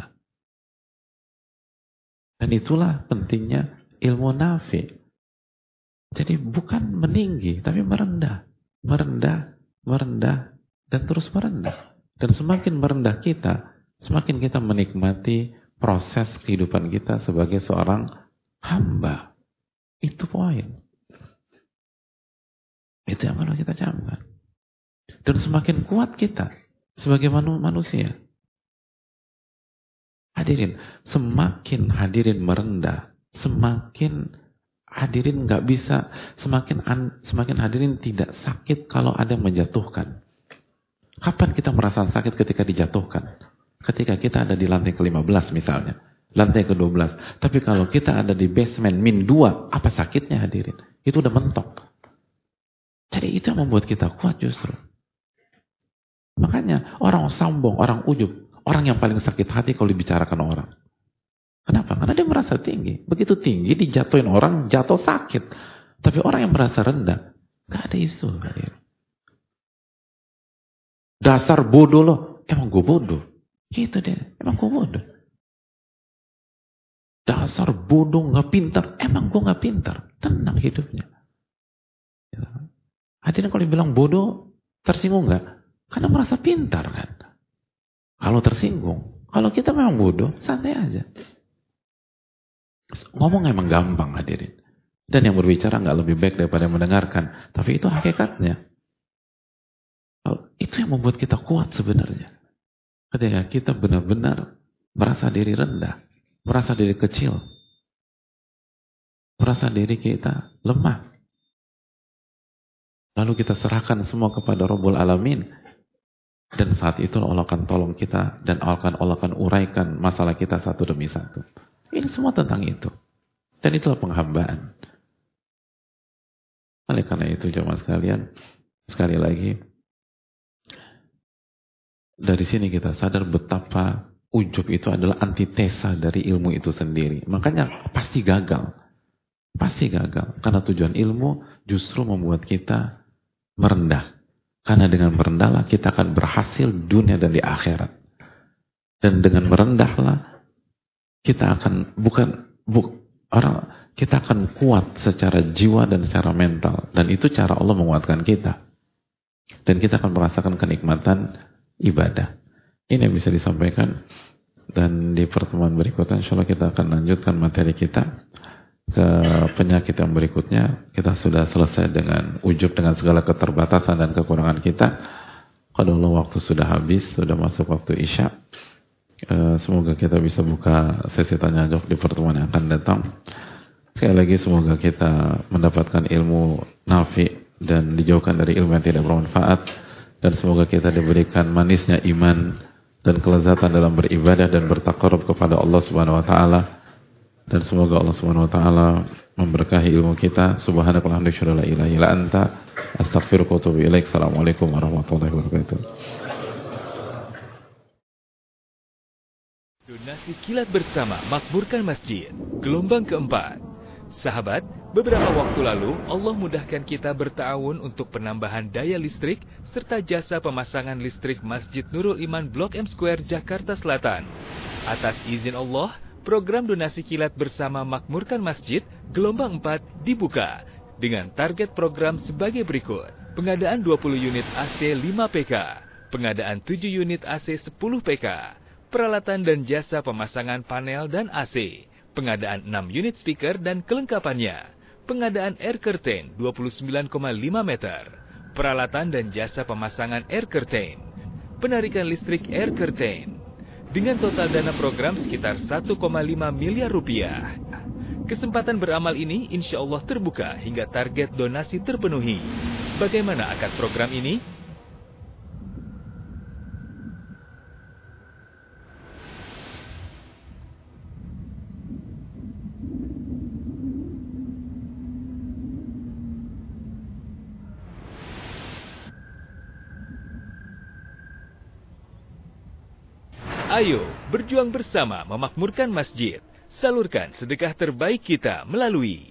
Dan itulah pentingnya ilmu nafi. Jadi bukan meninggi, tapi merendah. Merendah, dan terus merendah. Dan semakin merendah kita, semakin kita menikmati proses kehidupan kita sebagai seorang hamba. Itu poin. Itu yang perlu kita camkan. Dan semakin kuat kita sebagai manusia. Hadirin, semakin hadirin merendah, semakin hadirin nggak bisa, semakin hadirin tidak sakit kalau ada yang menjatuhkan. Kapan kita merasa sakit ketika dijatuhkan? Ketika kita ada di lantai ke-15 misalnya, lantai ke-12. Tapi kalau kita ada di basement -2, apa sakitnya hadirin? Itu udah mentok. Jadi itu yang membuat kita kuat justru. Makanya orang sombong, orang ujub, orang yang paling sakit hati kalau dibicarakan orang. Kenapa? Karena dia merasa tinggi. Begitu tinggi, dijatuhin orang, jatuh sakit. Tapi orang yang merasa rendah, gak ada isu. Dasar bodoh loh. Emang gue bodoh? Gitu deh. Emang gue bodoh? Dasar bodoh, gak pintar. Emang gue gak pintar? Tenang hidupnya. Hadirin kalau dibilang bodoh, tersinggung gak? Karena merasa pintar kan. Kalau tersinggung, kalau kita memang bodoh, santai aja. Ngomong emang gampang hadirin. Dan yang berbicara nggak lebih baik daripada yang mendengarkan. Tapi itu hakikatnya. Itu yang membuat kita kuat sebenarnya. Ketika kita benar-benar merasa diri rendah, merasa diri kecil, merasa diri kita lemah. Lalu kita serahkan semua kepada Rabbul Alamin. Dan saat itu Allah akan tolong kita dan Allah akan uraikan masalah kita satu demi satu. Ini semua tentang itu. Dan itulah penghambaan. Oleh karena itu jemaah sekalian, sekali lagi, dari sini kita sadar betapa ujub itu adalah antitesa dari ilmu itu sendiri. Makanya pasti gagal. Pasti gagal. Karena tujuan ilmu justru membuat kita merendah. Karena dengan merendahlah kita akan berhasil dunia dan di akhirat. Dan dengan merendahlah kita akan kita akan kuat secara jiwa dan secara mental. Dan itu cara Allah menguatkan kita. Dan kita akan merasakan kenikmatan ibadah. Ini yang bisa disampaikan. Dan di pertemuan berikutnya insya Allah kita akan lanjutkan materi kita ke penyakit yang berikutnya. Kita sudah selesai dengan ujub, dengan segala keterbatasan dan kekurangan kita. Qadarullah waktu sudah habis, sudah masuk waktu Isya. Semoga kita bisa buka sesi tanya jawab di pertemuan yang akan datang. Sekali lagi semoga kita mendapatkan ilmu nafi dan dijauhkan dari ilmu yang tidak bermanfaat. Dan semoga kita diberikan manisnya iman dan kelezatan dalam beribadah dan bertaqarrub kepada Allah Subhanahu wa taala. Dan semoga Allah Subhanahu wa taala memberkahi ilmu kita. Subhanakallahumma wa bihamdika la ilaha illa anta astaghfiruka wa atubu ilaik. Assalamualaikum warahmatullahi wabarakatuh. Donasi kilat bersama makmurkan masjid. Gelombang keempat. Sahabat, beberapa waktu lalu Allah mudahkan kita berta'awun untuk penambahan daya listrik serta jasa pemasangan listrik Masjid Nurul Iman Blok M Square Jakarta Selatan. Atas izin Allah, program donasi kilat bersama Makmurkan Masjid gelombang 4 dibuka dengan target program sebagai berikut. Pengadaan 20 unit AC 5 PK, pengadaan 7 unit AC 10 PK, peralatan dan jasa pemasangan panel dan AC, pengadaan 6 unit speaker dan kelengkapannya, pengadaan air curtain 29,5 meter, peralatan dan jasa pemasangan air curtain, penarikan listrik air curtain, dengan total dana program sekitar 1,5 miliar rupiah. Kesempatan beramal ini insya Allah terbuka hingga target donasi terpenuhi. Bagaimana akad program ini? Ayo, berjuang bersama memakmurkan masjid. Salurkan sedekah terbaik kita melalui